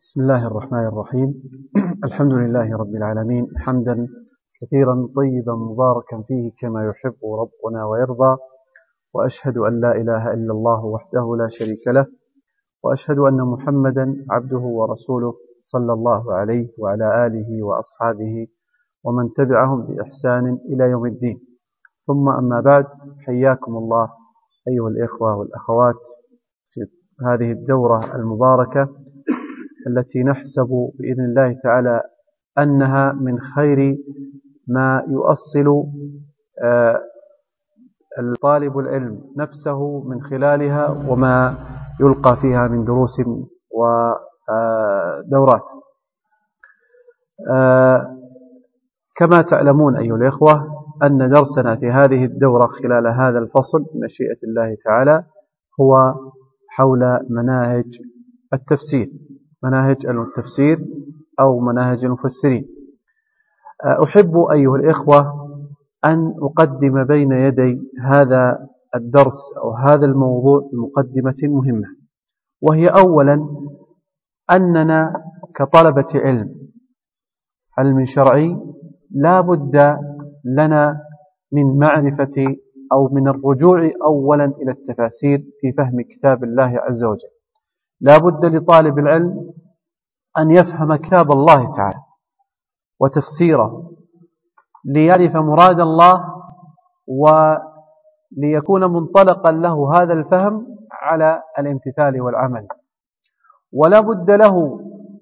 بسم الله الرحمن الرحيم. الحمد لله رب العالمين حمدا كثيرا طيبا مباركا فيه كما يحب ربنا ويرضى، وأشهد أن لا إله إلا الله وحده لا شريك له، وأشهد أن محمدا عبده ورسوله صلى الله عليه وعلى آله وأصحابه ومن تبعهم بإحسان إلى يوم الدين. ثم أما بعد، حياكم الله أيها الإخوة والأخوات في هذه الدورة المباركة التي نحسب بإذن الله تعالى أنها من خير ما يؤصل الطالب العلم نفسه من خلالها وما يلقى فيها من دروس ودورات. كما تعلمون أيها الإخوة أن درسنا في هذه الدورة خلال هذا الفصل بمشيئة الله تعالى هو حول مناهج التفسير، مناهج التفسير أو مناهج المفسرين. أحب أيها الإخوة أن أقدم بين يدي هذا الدرس أو هذا الموضوع بمقدمة مهمة، وهي أولا أننا كطلبة علم شرعي لا بد لنا من معرفة أو من الرجوع أولا إلى التفاسير في فهم كتاب الله عز وجل. لا بد لطالب العلم أن يفهم كتاب الله تعالى وتفسيره ليعرف مراد الله، وليكون منطلقا له هذا الفهم على الامتثال والعمل. ولا بد له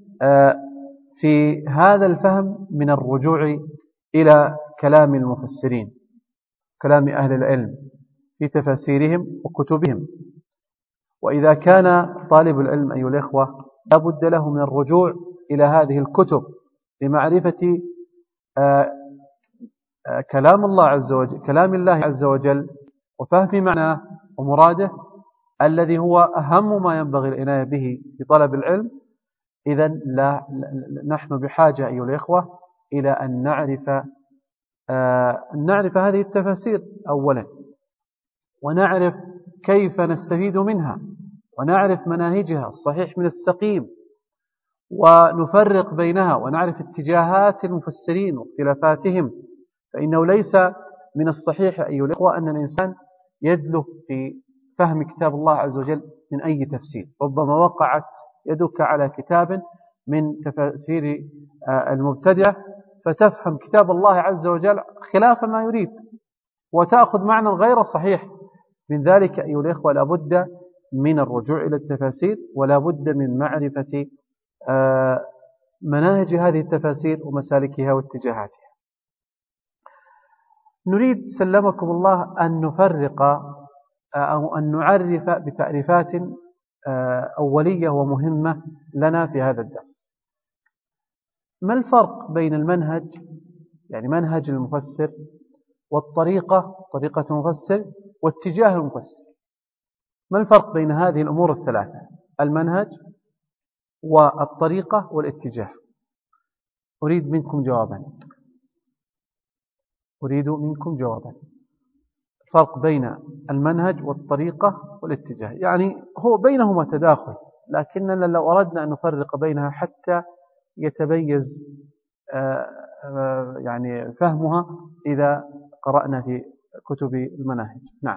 في هذا الفهم من الرجوع إلى كلام المفسرين، كلام أهل العلم في تفاسيرهم وكتبهم. وإذا كان طالب العلم أيها الإخوة لا بد له من الرجوع إلى هذه الكتب لمعرفة كلام الله عز وجل، كلام الله عز وجل، وفهم معناه ومراده الذي هو أهم ما ينبغي العناية به في طلب العلم. إذن نحن بحاجة أيها الإخوة إلى أن نعرف هذه التفاسير أولا، ونعرف كيف نستفيد منها، ونعرف مناهجها الصحيح من السقيم، ونفرق بينها، ونعرف اتجاهات المفسرين واختلافاتهم. فإنه ليس من الصحيح أيها الإخوة أن الإنسان يدلف في فهم كتاب الله عز وجل من أي تفسير. ربما وقعت يدك على كتاب من تفاسير المبتدعة فتفهم كتاب الله عز وجل خلاف ما يريد، وتأخذ معنى غير صحيح. من ذلك أيها الإخوة لا بد من الرجوع إلى التفاسير، ولا بد من معرفة مناهج هذه التفاسير ومسالكها واتجاهاتها. نريد سلمكم الله أن نفرق أو أن نعرف بتعريفات أولية ومهمة لنا في هذا الدرس. ما الفرق بين المنهج، يعني منهج المفسر، والطريقة، طريقة المفسر، واتجاه المفسر؟ ما الفرق بين هذه الأمور الثلاثة، المنهج والطريقة والاتجاه؟ أريد منكم جوابا. الفرق بين المنهج والطريقة والاتجاه، يعني هو بينهما تداخل، لكننا لو أردنا أن نفرق بينها حتى يتبيز يعني فهمها إذا قرأنا في كتب المناهج. نعم.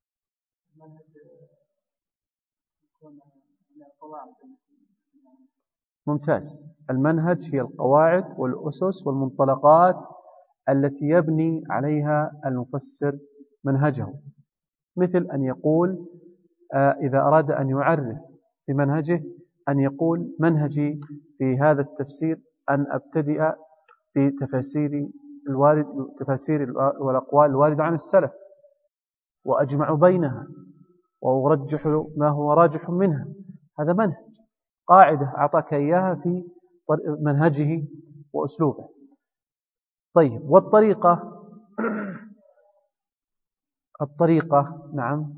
ممتاز. المنهج هي القواعد والأسس والمنطلقات التي يبني عليها المفسر منهجه، مثل أن يقول إذا أراد أن يعرف بمنهجه أن يقول منهجي في هذا التفسير أن أبتدئ بتفاسير والأقوال الواردة عن السلف، وأجمع بينها، وأرجح ما هو راجح منها. هذا منهج، قاعدة أعطاك إياها في منهجه وأسلوبه. طيب، والطريقة؟ الطريقة نعم،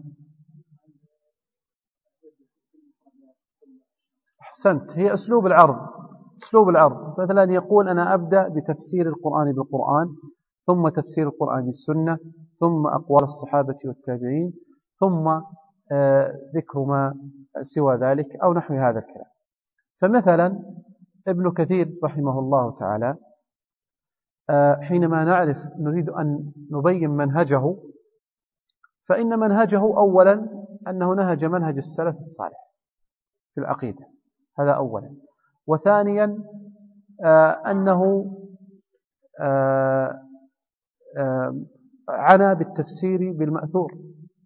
أحسنت، هي أسلوب العرض. مثلا يقول أنا أبدأ بتفسير القرآن بالقرآن، ثم تفسير القرآن بالسنة، ثم أقوال الصحابة والتابعين، ثم ذكر ما سوى ذلك أو نحو هذا الكلام. فمثلا ابن كثير رحمه الله تعالى حينما نريد أن نبين منهجه، فإن منهجه أولا أنه نهج منهج السلف الصالح في العقيدة، هذا أولا. وثانيا أنه عنى بالتفسير بالمأثور.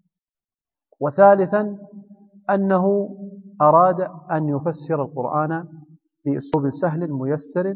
وثالثا أنه أراد أن يفسر القرآن بأسلوب سهل ميسر،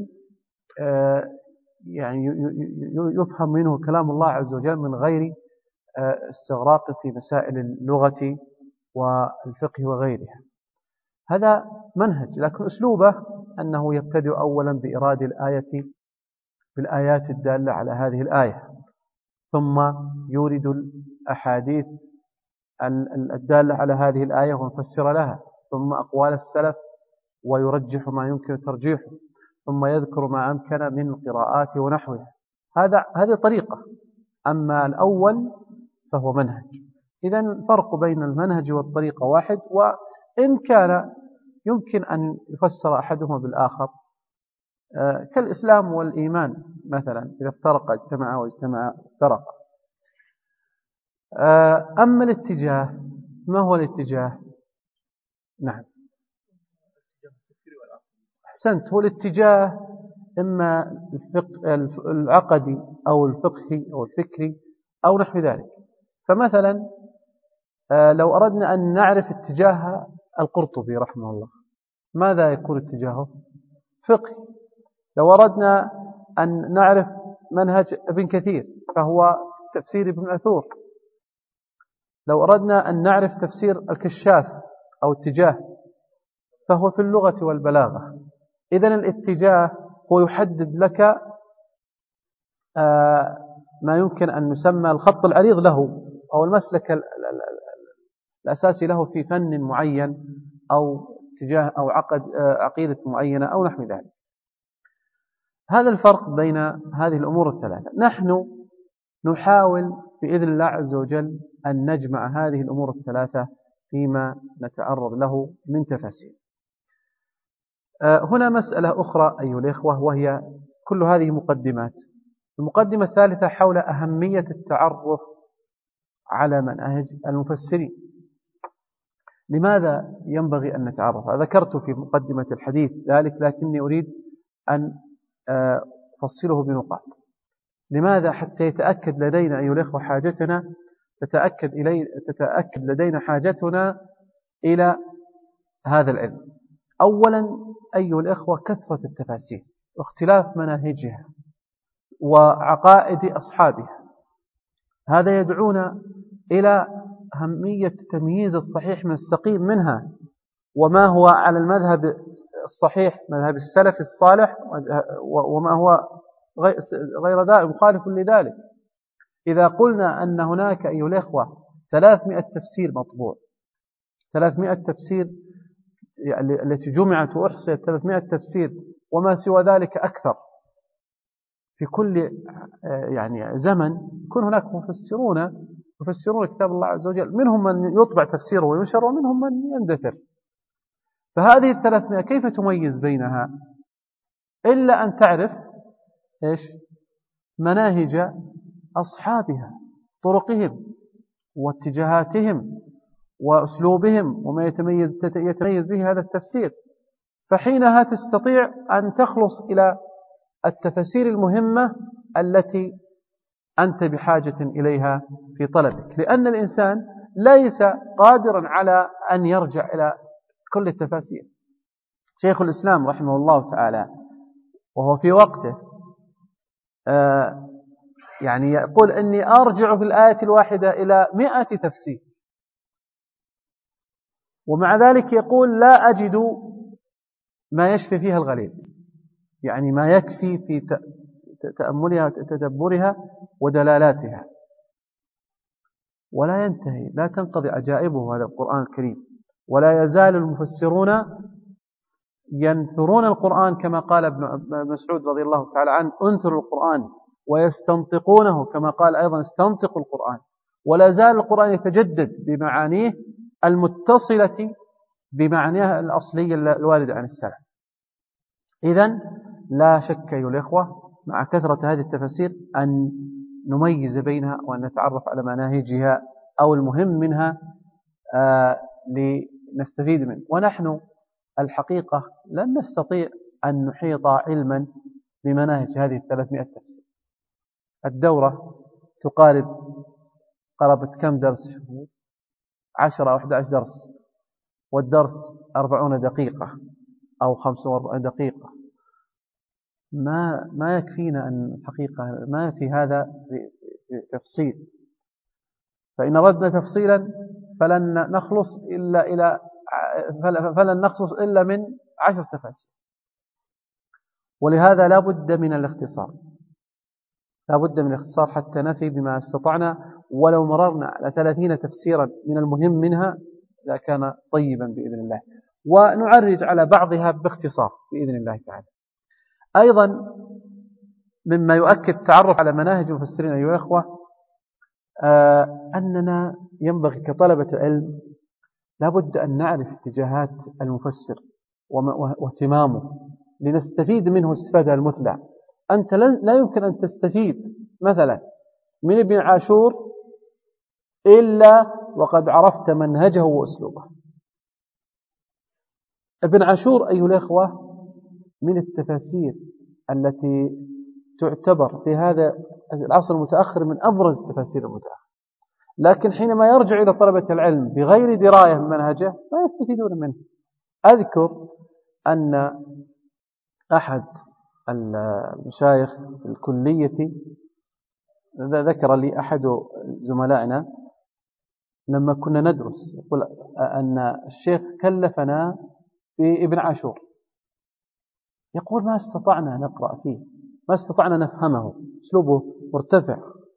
يعني يفهم منه كلام الله عز وجل من غير استغراق في مسائل اللغة والفقه وغيرها. هذا منهج، لكن أسلوبه أنه يبتدئ أولا بإرادة الآية بالآيات الدالة على هذه الآية، ثم يورد الأحاديث الدالة على هذه الآية ونفسر لها، ثم أقوال السلف ويرجح ما يمكن ترجيحه، ثم يذكر ما أمكن من القراءات ونحوها. هذه طريقة. أما الأول فهو منهج. إذن الفرق بين المنهج والطريقة واحد، وإن كان يمكن أن يفسر أحدهما بالآخر، كالإسلام والإيمان مثلا، إذا افترق اجتمع واجتمع افترق. أما الاتجاه، ما هو الاتجاه؟ نعم، أحسنت. هو الاتجاه إما العقدي أو الفقهي أو الفكري أو نحو ذلك. فمثلا لو أردنا أن نعرف اتجاه القرطبي رحمه الله، ماذا يكون اتجاهه؟ فقهي. لو أردنا أن نعرف منهج ابن كثير فهو في تفسير ابن أثور. لو أردنا أن نعرف تفسير الكشاف أو اتجاه فهو في اللغة والبلاغة. إذن الاتجاه هو يحدد لك ما يمكن أن يسمى الخط العريض له، أو المسلك الأساسي له في فن معين أو اتجاه أو عقيدة معينة أو نحو ذلك. هذا الفرق بين هذه الأمور الثلاثة. نحن نحاول بإذن الله عز وجل أن نجمع هذه الأمور الثلاثة فيما نتعرض له من تفاسير. هنا مسألة أخرى أيها الإخوة، وهي كل هذه مقدمات. المقدمة الثالثة حول أهمية التعرف على منهج المفسرين. لماذا ينبغي أن نتعرف؟ ذكرت في مقدمة الحديث ذلك، لكني أريد أن أفصله بنقاط. لماذا؟ حتى يتأكد لدينا أيها الإخوة حاجتنا، تتأكد لدينا حاجتنا إلى هذا العلم. أولا أيها الإخوة، كثرة التفاسير واختلاف مناهجها وعقائد أصحابها، هذا يدعونا إلى أهمية تمييز الصحيح من السقيم منها، وما هو على المذهب الصحيح مذهب السلف الصالح، وما هو غير ذلك مخالف لذلك. إذا قلنا أن هناك أيها الإخوة 300 تفسير مطبوع، 300 تفسير التي جمعت وأحصيت 300 تفسير وما سوى ذلك أكثر، في كل يعني زمن يكون هناك مفسرون كتاب الله عز وجل، منهم من يطبع تفسيره وينشر ومنهم من يندثر. فهذه 300 كيف تميز بينها؟ إلا أن تعرف إيش؟ مناهج أصحابها، طرقهم واتجاهاتهم وأسلوبهم وما يتميز به هذا التفسير. فحينها تستطيع أن تخلص إلى التفاسير المهمة التي أنت بحاجة إليها في طلبك، لأن الإنسان ليس قادرا على أن يرجع إلى كل التفاسير. شيخ الإسلام رحمه الله تعالى وهو في وقته يعني يقول إني أرجع في الآية الواحدة إلى 100 تفسير، ومع ذلك يقول لا أجد ما يشفي فيها الغليل، يعني ما يكفي في تأملها وتدبرها ودلالاتها. ولا ينتهي، لا تنقضي عجائبه هذا القرآن الكريم، ولا يزال المفسرون ينثرون القرآن كما قال ابن مسعود رضي الله تعالى عنه: انثروا القرآن، ويستنطقونه كما قال أيضا: استنطقوا القرآن. ولا زال القرآن يتجدد بمعانيه المتصلة بمعناها الأصلية الواردة عن السلف. إذن لا شك أيها الإخوة مع كثرة هذه التفاسير أن نميز بينها وأن نتعرف على مناهجها أو المهم منها لنستفيد منه. ونحن الحقيقة لن نستطيع أن نحيط علما بمناهج هذه 300 تفسير. الدورة قربت كم درس؟ 10 أو 11 درس، والدرس 40 دقيقة أو 45 دقيقة. ما يكفينا أن الحقيقة ما في هذا تفصيل. فإن ردنا تفصيلا فلن نخلص إلا من 10 تفاسير. ولهذا لا بد من الاختصار، حتى نفي بما استطعنا، ولو مررنا على 30 تفسيرا من المهم منها لكان طيبا بإذن الله، ونعرج على بعضها باختصار بإذن الله تعالى. أيضا مما يؤكد التعرف على مناهج المفسرين أيها الأخوة أننا ينبغي كطلبة علم لابد أن نعرف اتجاهات المفسر واهتمامه لنستفيد منه استفادة المثلى. أنت لا يمكن أن تستفيد مثلا من ابن عاشور إلا وقد عرفت منهجه وأسلوبه. ابن عاشور أيها الأخوة من التفاسير التي تعتبر في هذا العصر المتأخر من أبرز التفاسير المتأخرة، لكن حينما يرجع إلى طلبة العلم بغير دراية من منهجه لا يستفيدون منه. أذكر أن أحد المشايخ في الكلية ذكر لي أحد زملائنا لما كنا ندرس، يقول أن الشيخ كلفنا بابن عاشور، يقول ما استطعنا نقرأ فيه، ما استطعنا نفهمه، أسلوبه مرتفع،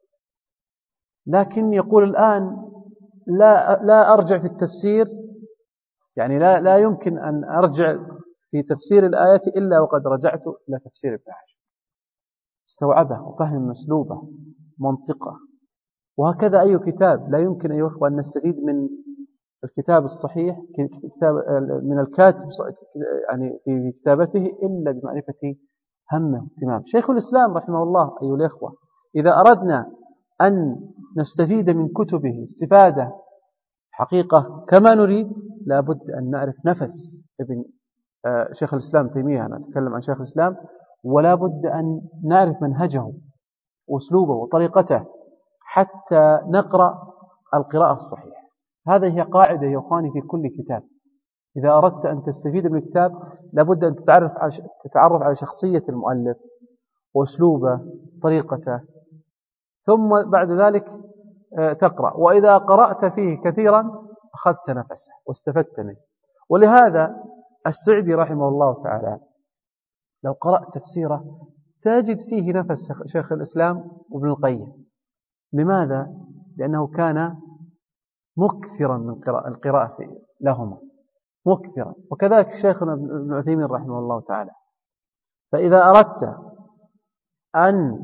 لكن يقول الآن لا أرجع في التفسير، يعني لا يمكن أن أرجع في تفسير الآيات إلا وقد رجعت إلى تفسير ابن عاشور، استوعبه وفهم أسلوبه منطقه. وهكذا أي كتاب لا يمكن أيها الأخوة أن نستفيد من الكتاب الصحيح كتاب من الكاتب يعني في كتابته إلا بمعرفة همه واهتمامه. شيخ الإسلام رحمه الله أيها الأخوة إذا أردنا أن نستفيد من كتبه استفادة حقيقة كما نريد لابد أن نعرف نفس ابن شيخ الإسلام تيمية، أنا أتكلم عن شيخ الإسلام، ولا بد أن نعرف منهجه وأسلوبه وطريقته حتى نقرأ القراءة الصحيحة. هذه هي قاعدة يا أخواني في كل كتاب. إذا أردت أن تستفيد من الكتاب لابد أن تتعرف على شخصية المؤلف وأسلوبه طريقته، ثم بعد ذلك تقرأ. وإذا قرأت فيه كثيرا أخذت نفسه واستفدت منه. ولهذا السعدي رحمه الله تعالى لو قرأت تفسيره تجد فيه نفس شيخ الإسلام وابن القيم. لماذا؟ لأنه كان مكثرا من القراءة لهما مكثرا، وكذلك شيخنا ابن عثيمين رحمه الله تعالى. فإذا أردت أن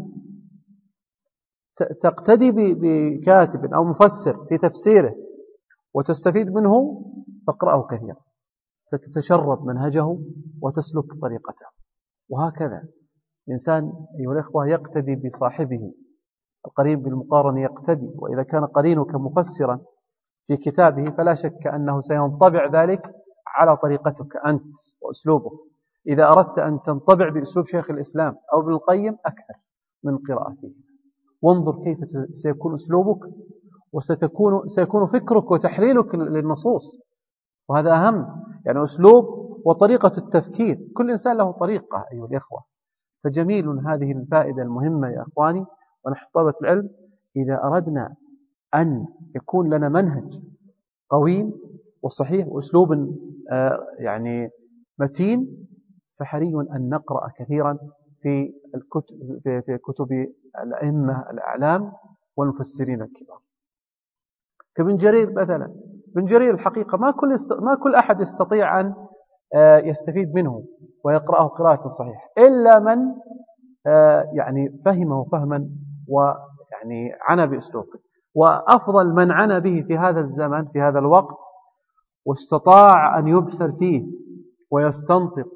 تقتدي بكاتب أو مفسر في تفسيره وتستفيد منه فاقرأه كثيرا، ستتشرب منهجه وتسلك طريقته. وهكذا الإنسان أيها الأخوة يقتدي بصاحبه، القرين بالمقارن يقتدي. وإذا كان قرينك مفسرا في كتابه فلا شك أنه سينطبع ذلك على طريقتك أنت وأسلوبك. إذا أردت أن تنطبع بأسلوب شيخ الإسلام أو ابن القيم أكثر من قراءته، وانظر كيف سيكون أسلوبك وسيكون فكرك وتحليلك للنصوص. وهذا أهم، يعني أسلوب وطريقة التفكير، كل إنسان له طريقة أيها الإخوة. فجميل هذه الفائدة المهمة يا أخواني ونحن طلبة العلم. إذا أردنا أن يكون لنا منهج قويم وصحيح وأسلوب يعني متين فحري أن نقرأ كثيرا في كتب الأئمة الأعلام والمفسرين الكبار كابن جرير مثلا. ابن جرير الحقيقة ما كل أحد يستطيع أن يستفيد منه ويقرأه قراءة صحيحة إلا من يعني فهمه فهما ويعني عنى بأسلوبه. وأفضل من عنى به في هذا الزمن في هذا الوقت واستطاع أن يبحر فيه ويستنطق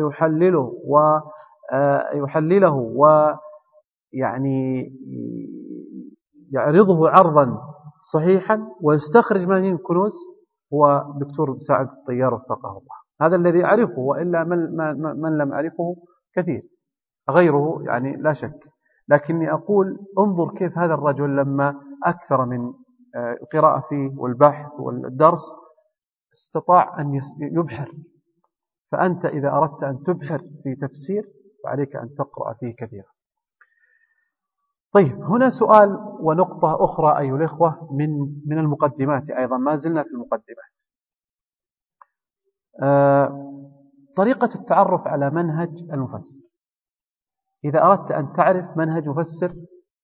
ويحلله ويعني يعرضه عرضا صحيحا ويستخرج من الكنوز هو دكتور مساعد الطيار وفقه الله. هذا الذي أعرفه، وإلا من لم أعرفه كثير غيره يعني لا شك. لكني أقول انظر كيف هذا الرجل لما أكثر من القراءة فيه والبحث والدرس استطاع أن يبحر. فأنت إذا أردت أن تبحر في تفسير فعليك أن تقرأ فيه كثيرا. طيب، هنا سؤال ونقطة أخرى أيها الإخوة من المقدمات أيضا، ما زلنا في المقدمات. طريقة التعرف على منهج المفسر. إذا أردت أن تعرف منهج مفسر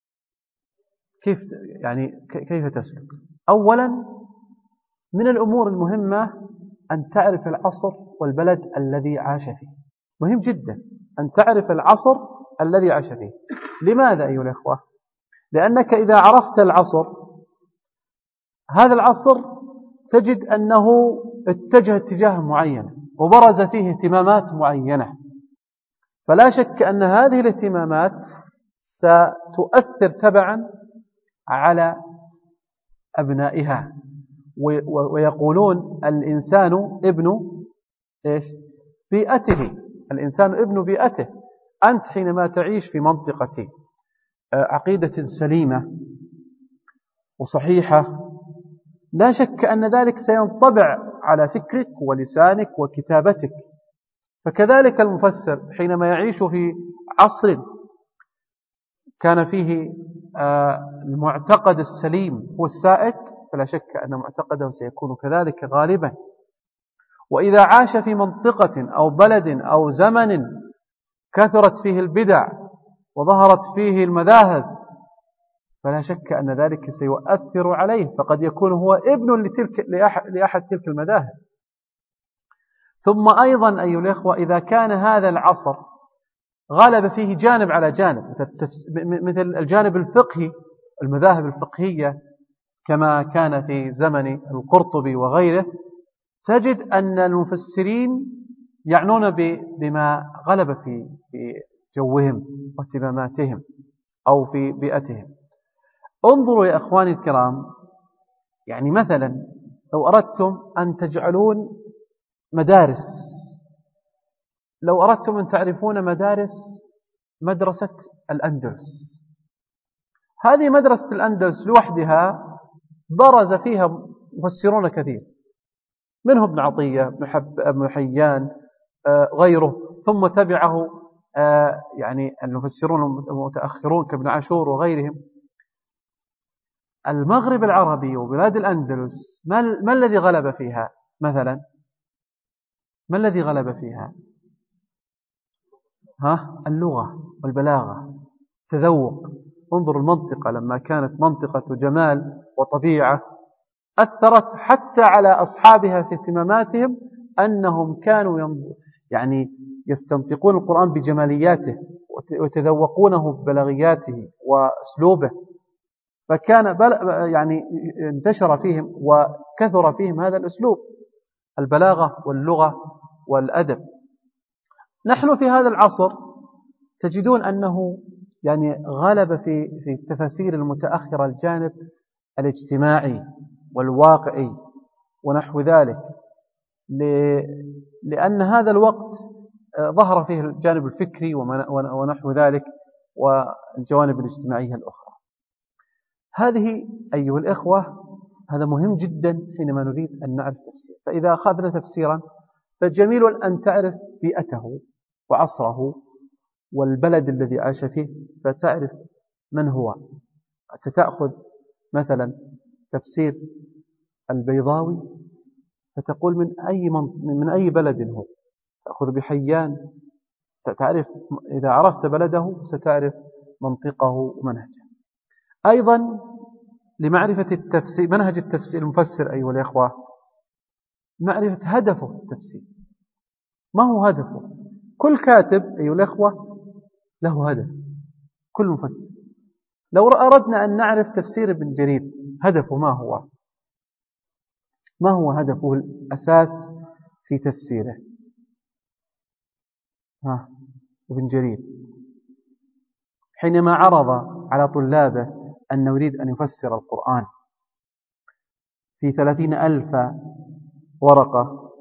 كيف تسلك؟ أولا من الأمور المهمة أن تعرف العصر والبلد الذي عاش فيه. مهم جدا أن تعرف العصر الذي عاش فيه. لماذا أيها الأخوة؟ لأنك إذا عرفت العصر، هذا العصر تجد أنه اتجه اتجاه معين وبرز فيه اهتمامات معينة، فلا شك أن هذه الاهتمامات ستؤثر تبعا على أبنائها. ويقولون الإنسان ابن بيئته. الإنسان ابن بيئته. أنت حينما تعيش في منطقة عقيدة سليمة وصحيحة لا شك أن ذلك سينطبع على فكرك ولسانك وكتابتك. فكذلك المفسر حينما يعيش في عصر كان فيه المعتقد السليم هو السائد، فلا شك أن معتقده سيكون كذلك غالبا. وإذا عاش في منطقة أو بلد أو زمن كثرت فيه البدع وظهرت فيه المذاهب فلا شك أن ذلك سيؤثر عليه، فقد يكون هو ابن لأحد تلك المذاهب. ثم أيضا أيها الأخوة، إذا كان هذا العصر غلب فيه جانب على جانب مثل الجانب الفقهي، المذاهب الفقهية كما كان في زمن القرطبي وغيره، تجد أن المفسرين يعنون بما غلب في جوهم واهتماماتهم أو في بيئتهم. انظروا يا أخواني الكرام، يعني مثلا لو أردتم أن تجعلون مدارس، لو أردتم أن تعرفون مدرسة الأندلس، هذه مدرسة الأندلس لوحدها برز فيها مفسرون كثير، منهم ابن عطية، ابن حيان، غيره، ثم تبعه يعني المفسرون المتأخرون كابن عاشور وغيرهم. المغرب العربي وبلاد الأندلس ما الذي غلب فيها مثلا؟ ما الذي غلب فيها؟ اللغة والبلاغة، تذوق. انظر المنطقة لما كانت منطقة جمال وطبيعة أثرت حتى على أصحابها في اهتماماتهم، أنهم كانوا يعني يستنطقون القرآن بجمالياته ويتذوقونه ببلاغياته وأسلوبه، فكان يعني انتشر فيهم وكثر فيهم هذا الأسلوب، البلاغة واللغة والأدب. نحن في هذا العصر تجدون أنه يعني غلب في التفاسير المتأخرة الجانب الاجتماعي والواقعي ونحو ذلك، لأن هذا الوقت ظهر فيه الجانب الفكري ونحو ذلك والجوانب الاجتماعية الأخرى. هذه أيها الإخوة هذا مهم جدا حينما نريد أن نعرف تفسير. فإذا أخذنا تفسيرا فجميل أن تعرف بيئته وعصره والبلد الذي عاش فيه، فتعرف من هو. تأخذ مثلا تفسير البيضاوي فتقول من أي بلد هو، تأخذ بحيان، تعرف إذا عرفت بلده ستعرف منطقه ومنهجه. أيضا لمعرفة التفسير، منهج التفسير المفسر أيها الأخوة، معرفة هدفه في التفسير. ما هو هدفه؟ كل كاتب أيها الأخوة له هدف، كل مفسر. لو أردنا أن نعرف تفسير ابن جرير هدفه ما هو؟ ما هو هدفه الأساس في تفسيره؟ ابن جرير حينما عرض على طلابه أن يريد أن يفسر القرآن في 30,000 ورقة،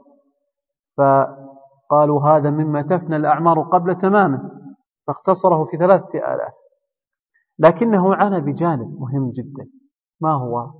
فقالوا هذا مما تفنى الأعمار قبل تمامه، فاختصره في 3,000. لكنه عنى بجانب مهم جدا، ما هو؟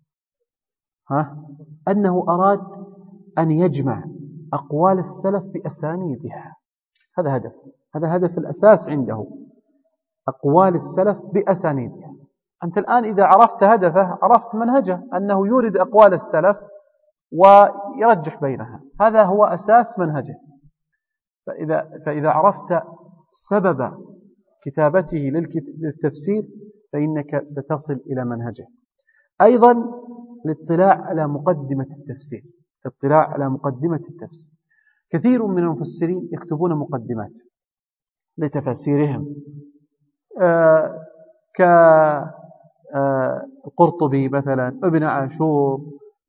أنه أراد أن يجمع أقوال السلف بأسانيدها. هذا هدف الأساس عنده، أقوال السلف بأسانيدها. أنت الآن إذا عرفت هدفه عرفت منهجه، أنه يورد أقوال السلف ويرجح بينها، هذا هو أساس منهجه. فإذا عرفت سبب كتابته للتفسير فإنك ستصل إلى منهجه. أيضا الاطلاع على مقدمة التفسير. كثير من المفسرين يكتبون مقدمات لتفاسيرهم، كالقرطبي مثلا، ابن عاشور،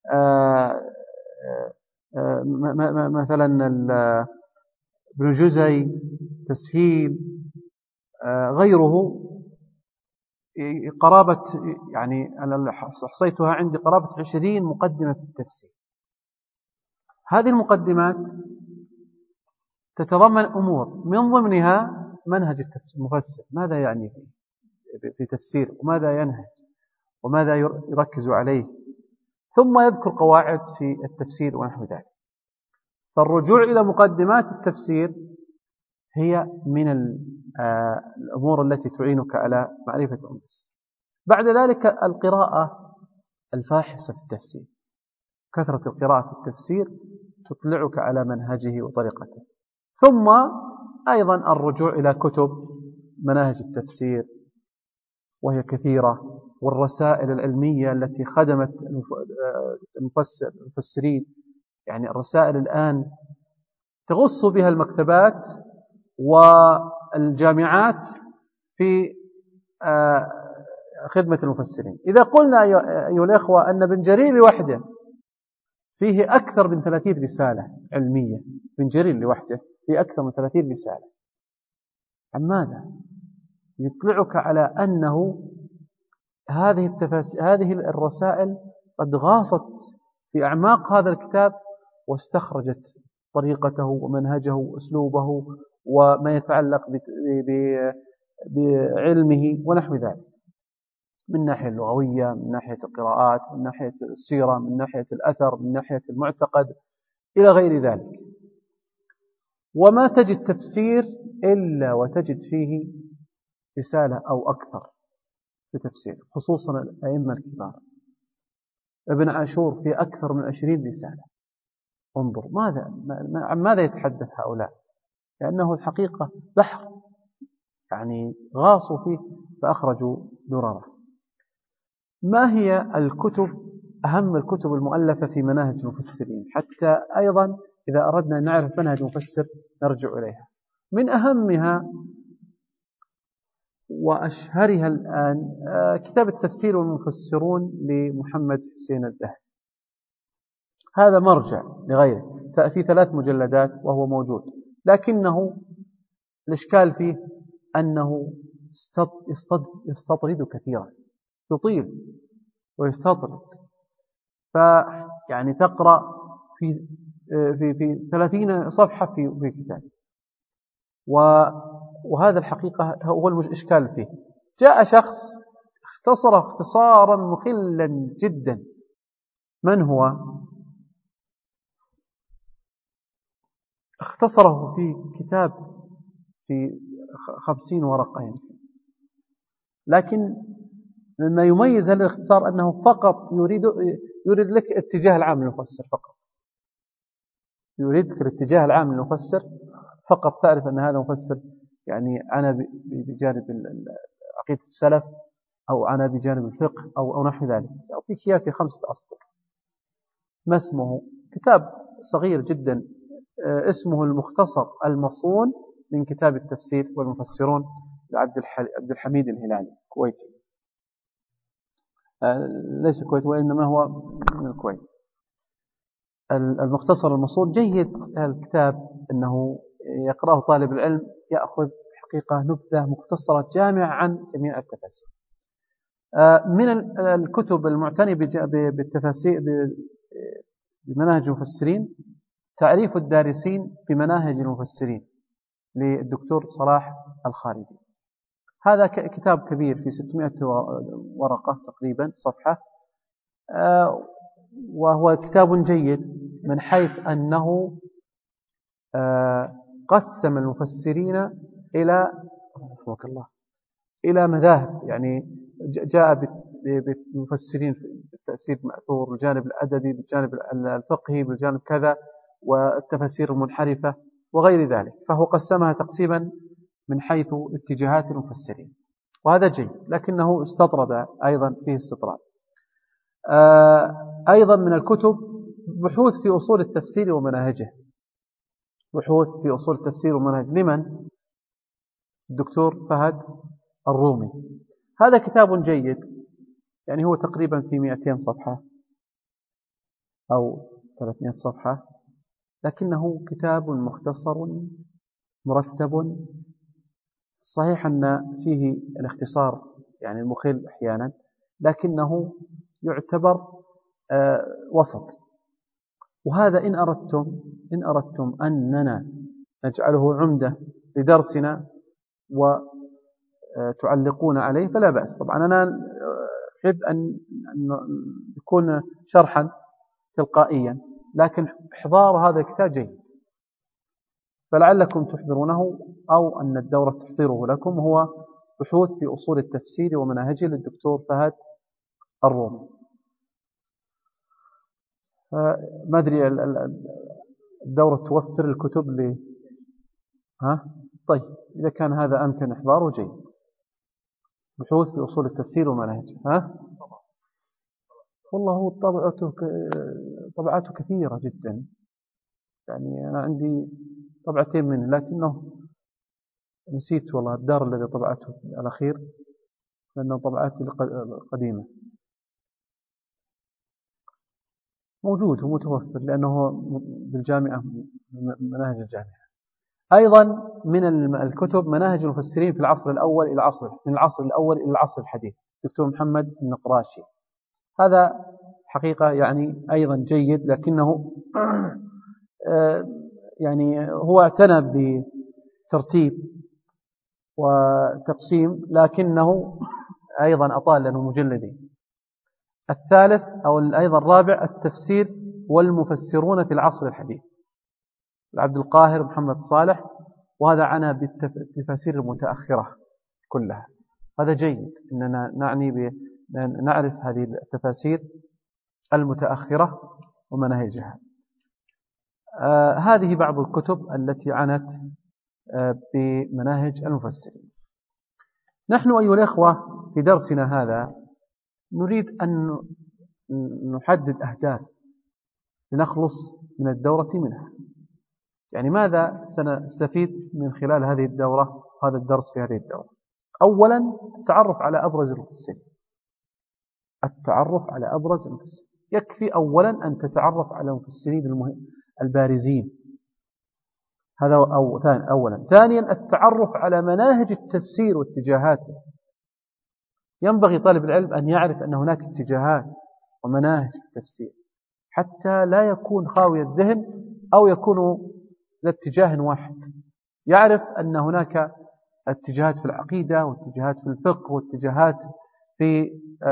مثلا ابن جزي، تسهيل، غيره، قرابة، يعني أنا حصيتها عندي قرابة 20 مقدمة في التفسير. هذه المقدمات تتضمن أمور من ضمنها منهج المفسر، ماذا يعني في تفسير، وماذا ينهج، وماذا يركز عليه، ثم يذكر قواعد في التفسير ونحو ذلك. فالرجوع إلى مقدمات التفسير هي من الأمور التي تعينك على معرفة التفسير. بعد ذلك القراءة الفاحصة في التفسير، كثرة القراءة في التفسير تطلعك على منهجه وطريقته. ثم أيضا الرجوع إلى كتب مناهج التفسير وهي كثيرة، والرسائل العلمية التي خدمت المفسرين، يعني الرسائل الآن تغص بها المكتبات والجامعات في خدمة المفسرين. إذا قلنا أيها الأخوة أن ابن جرير لوحده فيه أكثر من 30 رسالة علمية، ابن جرير لوحده فيه أكثر من 30 رسالة. عن ماذا؟ يطلعك على أنه هذه الرسائل قد غاصت في أعماق هذا الكتاب واستخرجت طريقته ومنهجه وأسلوبه وما يتعلق بعلمه ونحو ذلك، من ناحية اللغوية، من ناحية القراءات، من ناحية السيرة، من ناحية الأثر، من ناحية المعتقد، إلى غير ذلك. وما تجد تفسير إلا وتجد فيه رسالة أو أكثر في تفسير، خصوصا الأئمة الكبار. ابن عاشور في أكثر من 20 رسالة. انظر عن ماذا يتحدث هؤلاء، لأنه الحقيقة بحر، يعني غاصوا فيه فأخرجوا درره. ما هي أهم الكتب المؤلفة في مناهج المفسرين، حتى أيضا إذا أردنا أن نعرف منهج المفسر نرجع إليها؟ من أهمها وأشهرها الآن كتاب التفسير والمفسرون لمحمد حسين الذهبي. هذا مرجع لغيره، في 3 مجلدات وهو موجود، لكنه الإشكال فيه أنه يستطرد كثيرا، يطيل ويستطرد، فيعني تقرأ في 30 صفحة في كتاب، وهذا الحقيقة هو الإشكال فيه. جاء شخص اختصر اختصارا مخلا جدا. من هو؟ اختصره في كتاب في 50 ورقة يمكن. لكن مما يميز هذا الاختصار أنه فقط يريد لك الاتجاه العام للمفسر فقط، يريدك الاتجاه العام للمفسر فقط، تعرف أن هذا مفسر يعني أنا بجانب عقيدة السلف، أو أنا بجانب الفقه، أو نحو ذلك. أعطيك إياه في 5 أسطر. ما اسمه؟ كتاب صغير جدا، اسمه المختصر المصون من كتاب التفسير والمفسرون لعبد الحميد الهلالي، كويتي، ليس كويت وإنما هو من الكويت. المختصر المصون جيد. الكتاب أنه يقرأه طالب العلم يأخذ حقيقة نبذة مختصرة جامعة عن جميع التفاسير. من الكتب المعتنية بالتفاسير بمناهج المفسرين تعريف الدارسين بمناهج المفسرين للدكتور صلاح الخالدي. هذا كتاب كبير في 600 ورقة تقريبا صفحة، وهو كتاب جيد من حيث أنه قسم المفسرين إلى مذاهب، يعني جاء بالمفسرين بالتفسير المأثور بالجانب الأدبي بالجانب الفقهي بالجانب كذا، والتفاسير المنحرفة وغير ذلك، فهو قسمها تقسيما من حيث اتجاهات المفسرين، وهذا جيد، لكنه استطرد أيضا فيه استطراد. أيضا من الكتب بحوث في أصول التفسير ومناهجه، بحوث في أصول التفسير ومناهج لمن؟ الدكتور فهد الرومي. هذا كتاب جيد، يعني هو تقريبا في 200 صفحة أو 300 صفحة، لكنه كتاب مختصر مرتب. صحيح أن فيه الاختصار يعني المخل أحيانا، لكنه يعتبر وسط. وهذا إن أردتم أننا نجعله عمدة لدرسنا وتعلقون عليه فلا بأس. طبعا أنا أحب أن يكون شرحا تلقائيا، لكن إحضار هذا الكتاب جيد، فلعلكم تحضرونه أو أن الدورة تحضره لكم. هو بحوث في أصول التفسير ومناهجه للدكتور فهد الرومي. ما أدري الدورة توفر الكتب لي طيب، إذا كان هذا أمكن إحضاره جيد، بحوث في أصول التفسير ومناهجه. والله هو طبعاته كثيرة جدا، يعني أنا عندي طبعتين منه، لكنه نسيت والله الدار الذي طبعته الأخير، لأنه طبعات قديمة. موجود ومتوفر لأنه بالجامعة، مناهج الجامعة. أيضا من الكتب مناهج المفسرين في العصر الأول إلى من العصر الأول إلى العصر الحديث، دكتور محمد النقراشي. هذا حقيقة يعني أيضا جيد، لكنه يعني هو اعتنى بترتيب وتقسيم، لكنه أيضا أطال لأنه مجلدين. الثالث أو أيضا الرابع التفسير والمفسرون في العصر الحديث، عبد القاهر محمد صالح، وهذا عنى بالتفاسير المتأخرة كلها. هذا جيد إننا نعرف هذه التفاسير المتأخرة ومناهجها. هذه بعض الكتب التي عنت بمناهج المفسرين. نحن أيها الإخوة في درسنا هذا نريد أن نحدد أهداف لنخلص من الدورة منها، يعني ماذا سنستفيد من خلال هذه الدورة، هذا الدرس في هذه الدورة؟ أولا التعرف على أبرز المفسرين، التعرف على أبرز المفسرين. يكفي أولا أن تتعرف على المفسرين البارزين، هذا أولا. ثانيا التعرف على مناهج التفسير واتجاهاته. ينبغي طالب العلم أن يعرف أن هناك اتجاهات ومناهج التفسير، حتى لا يكون خاوي الذهن أو يكون لاتجاه واحد. يعرف أن هناك اتجاهات في العقيدة واتجاهات في الفقه واتجاهات في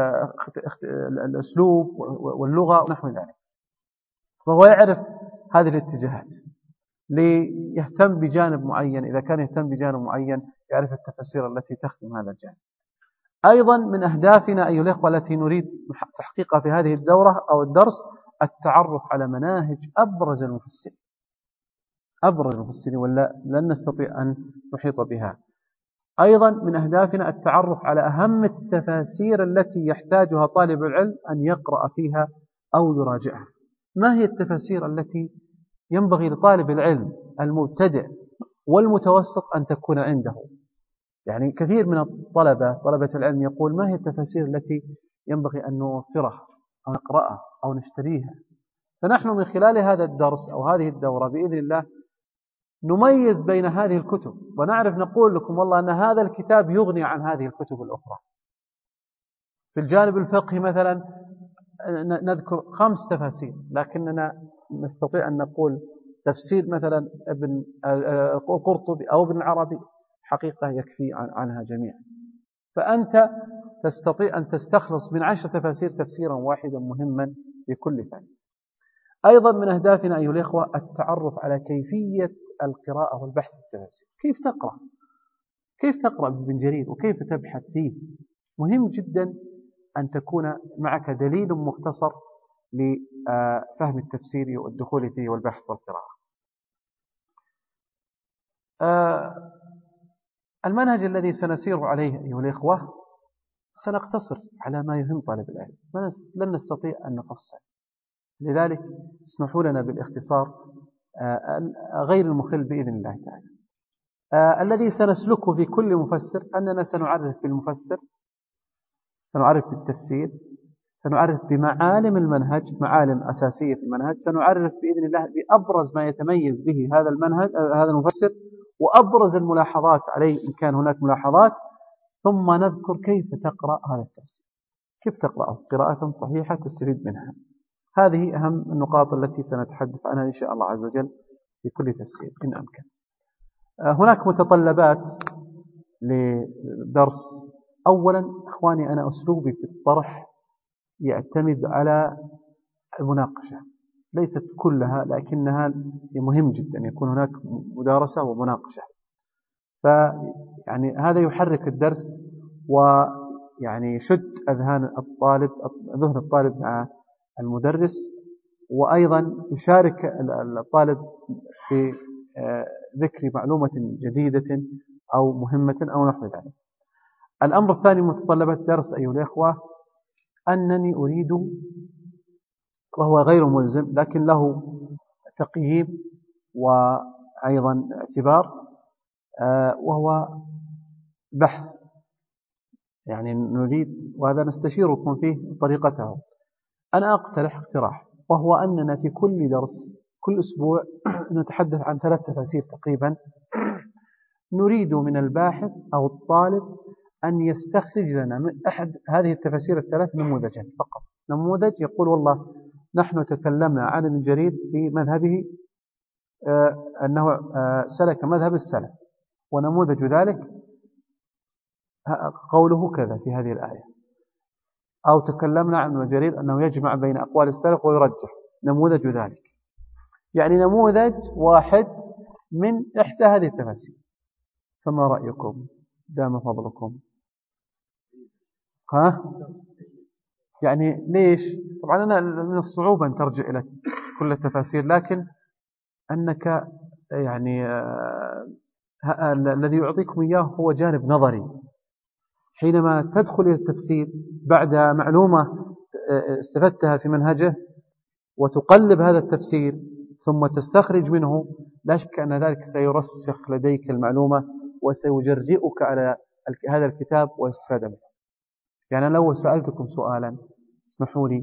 الأسلوب واللغة ونحو ذلك، فهو يعرف هذه الاتجاهات ليهتم بجانب معين. إذا كان يهتم بجانب معين يعرف التفسير التي تخدم هذا الجانب. أيضا من أهدافنا أيها الأخوة التي نريد تحقيقها في هذه الدورة أو الدرس التعرف على مناهج أبرز المفسرين، ولا لن نستطيع أن نحيط بها. أيضا من أهدافنا التعرف على أهم التفاسير التي يحتاجها طالب العلم أن يقرأ فيها أو يراجعها. ما هي التفاسير التي ينبغي لطالب العلم المبتدئ والمتوسط أن تكون عنده؟ يعني كثير من طلبة العلم يقول ما هي التفاسير التي ينبغي أن نوفرها أو نقرأها أو نشتريها؟ فنحن من خلال هذا الدرس أو هذه الدورة بإذن الله نميز بين هذه الكتب ونعرف نقول لكم والله أن هذا الكتاب يغني عن هذه الكتب الأخرى. في الجانب الفقهي مثلا نذكر 5 تفاسير، لكننا نستطيع أن نقول تفسير مثلا ابن القرطبي أو ابن العربي حقيقة يكفي عنها جميعا. فأنت تستطيع أن تستخلص من 10 تفاسير تفسيرا واحدا مهما في كل فن. أيضا من أهدافنا أيها الإخوة التعرف على كيفية القراءة والبحث في التفاسير. كيف تقرأ ابن جرير وكيف تبحث فيه. مهم جدا أن تكون معك دليل مختصر لفهم التفسير والدخول فيه والبحث والقراءة. المنهج الذي سنسير عليه أيها الإخوة سنقتصر على ما يهم طالب العلم، لن نستطيع أن نفصل، لذلك اسمحوا لنا بالاختصار غير المخل بإذن الله تعالى. الذي سنسلكه في كل مفسر أننا سنعرف بالمفسر، سنعرف بالتفسير، سنعرف بمعالم المنهج، معالم أساسية في المنهج، سنعرف بإذن الله بأبرز ما يتميز به هذا المنهج هذا المفسر وأبرز الملاحظات عليه إن كان هناك ملاحظات، ثم نذكر كيف تقرأ هذا التفسير، كيف تقرأه قراءة صحيحة تستفيد منها. هذه أهم النقاط التي سنتحدث عنها إن شاء الله عز وجل في كل تفسير إن أمكن. هناك متطلبات لدرس. أولا إخواني، أنا أسلوبي في الطرح يعتمد على المناقشة، ليست كلها لكنها مهم جدا يكون هناك مدارسة ومناقشة. فيعني هذا يحرك الدرس ويعني يشد ذهن الطالب مع المدرس، وأيضا يشارك الطالب في ذكر معلومة جديدة أو مهمة أو نحو ذلك. الأمر الثاني متطلبات الدرس أيها الإخوة أنني أريد، وهو غير ملزم لكن له تقييم وأيضا اعتبار، وهو بحث. يعني نريد، وهذا نستشيركم فيه طريقته. أنا أقترح اقتراح، وهو أننا في كل درس كل أسبوع نتحدث عن 3 تفاسير تقريبا. نريد من الباحث أو الطالب أن يستخرج لنا من أحد هذه التفاسير ال3 نموذجا فقط. نموذج يقول والله نحن تكلمنا عن ابن جرير في مذهبه أنه سلك مذهب السلف، ونموذج ذلك قوله كذا في هذه الآية. أو تكلمنا عن ابن جرير أنه يجمع بين أقوال السلف ويرجح، نموذج ذلك. يعني نموذج واحد من إحدى هذه التفاسير. فما رأيكم؟ دام فضلكم. يعني ليش؟ طبعا أنا من الصعوبة أن ترجع إلى كل التفاسير، لكن أنك يعني الذي يعطيكم إياه هو جانب نظري. حينما تدخل إلى التفسير بعد معلومة استفدتها في منهجه وتقلب هذا التفسير ثم تستخرج منه، لا شك أن ذلك سيرسخ لديك المعلومة وسيجرئك على هذا الكتاب والاستفادة منه. يعني لو سألتكم سؤالا، اسمحوا لي،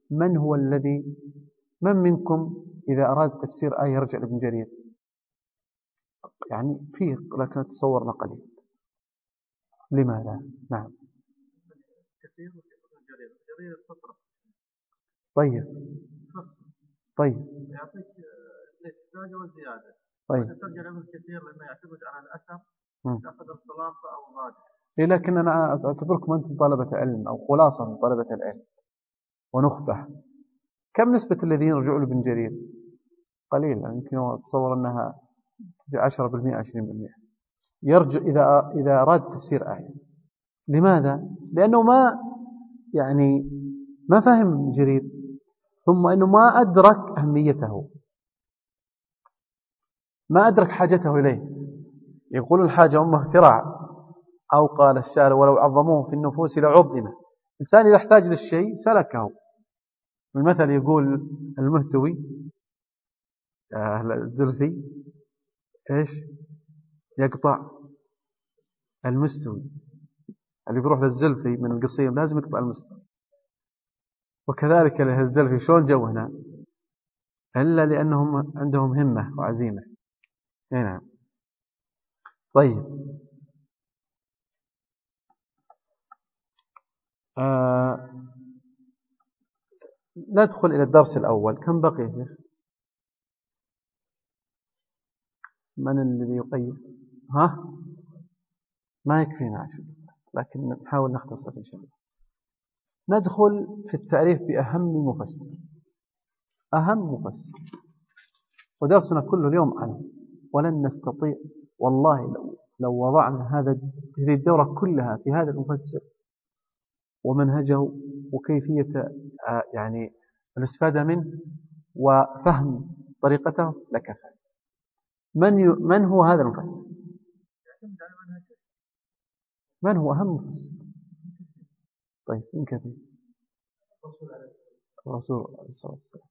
من منكم إذا أراد تفسير آية يرجع لابن جرير؟ يعني فيه، لكن أتصورنا قليل. لماذا؟ نعم. طيب يعطيك الاستفادة والزيادة. طيب ترجع له كثير لأنه يعتمد على الأثر تأخذ الخلاصة أو الراجع. لكن أنا أعتبركم أنتم طلبة علم أو خلاصة من طلبة العلم ونخبة. كم نسبة الذين يرجعوا لابن جرير؟ قليل، يمكن أتصور أنها 10% 20%. يرجع إذا أراد تفسير آية. لماذا؟ لأنه ما فهم جرير، ثم أنه ما أدرك أهميته، ما أدرك حاجته إليه. يقول الحاجة أم اختراع، أو قال الشاعر ولو عظموه في النفوس لعظمه. إنسان إذا احتاج للشيء سلكه. المثل يقول المهتوي الزلفي إيش يقطع المستوي، اللي بيروح للزلفي من القصيم لازم يقطع المستوي. وكذلك له الزلفي شلون جو هنا؟ إلا لأنهم عندهم همة وعزيمة. نعم. طيب، ندخل إلى الدرس الأول. كم بقي يا شيخ؟ من الذي يقيم؟ ما يكفينا 10، لكن نحاول نختصر إن شاء الله. ندخل في التعريف بأهم مفسر، أهم مفسر، ودرسنا كل اليوم عنه، ولن نستطيع والله لو وضعنا هذه الدورة كلها في هذا المفسر ومنهجه وكيفية يعني الاستفادة منه وفهم طريقته لكفى. من هو هذا المفسر؟ من هو أهم مفسر؟ طيب، من كثير الرسول عليه الصلاة والسلام.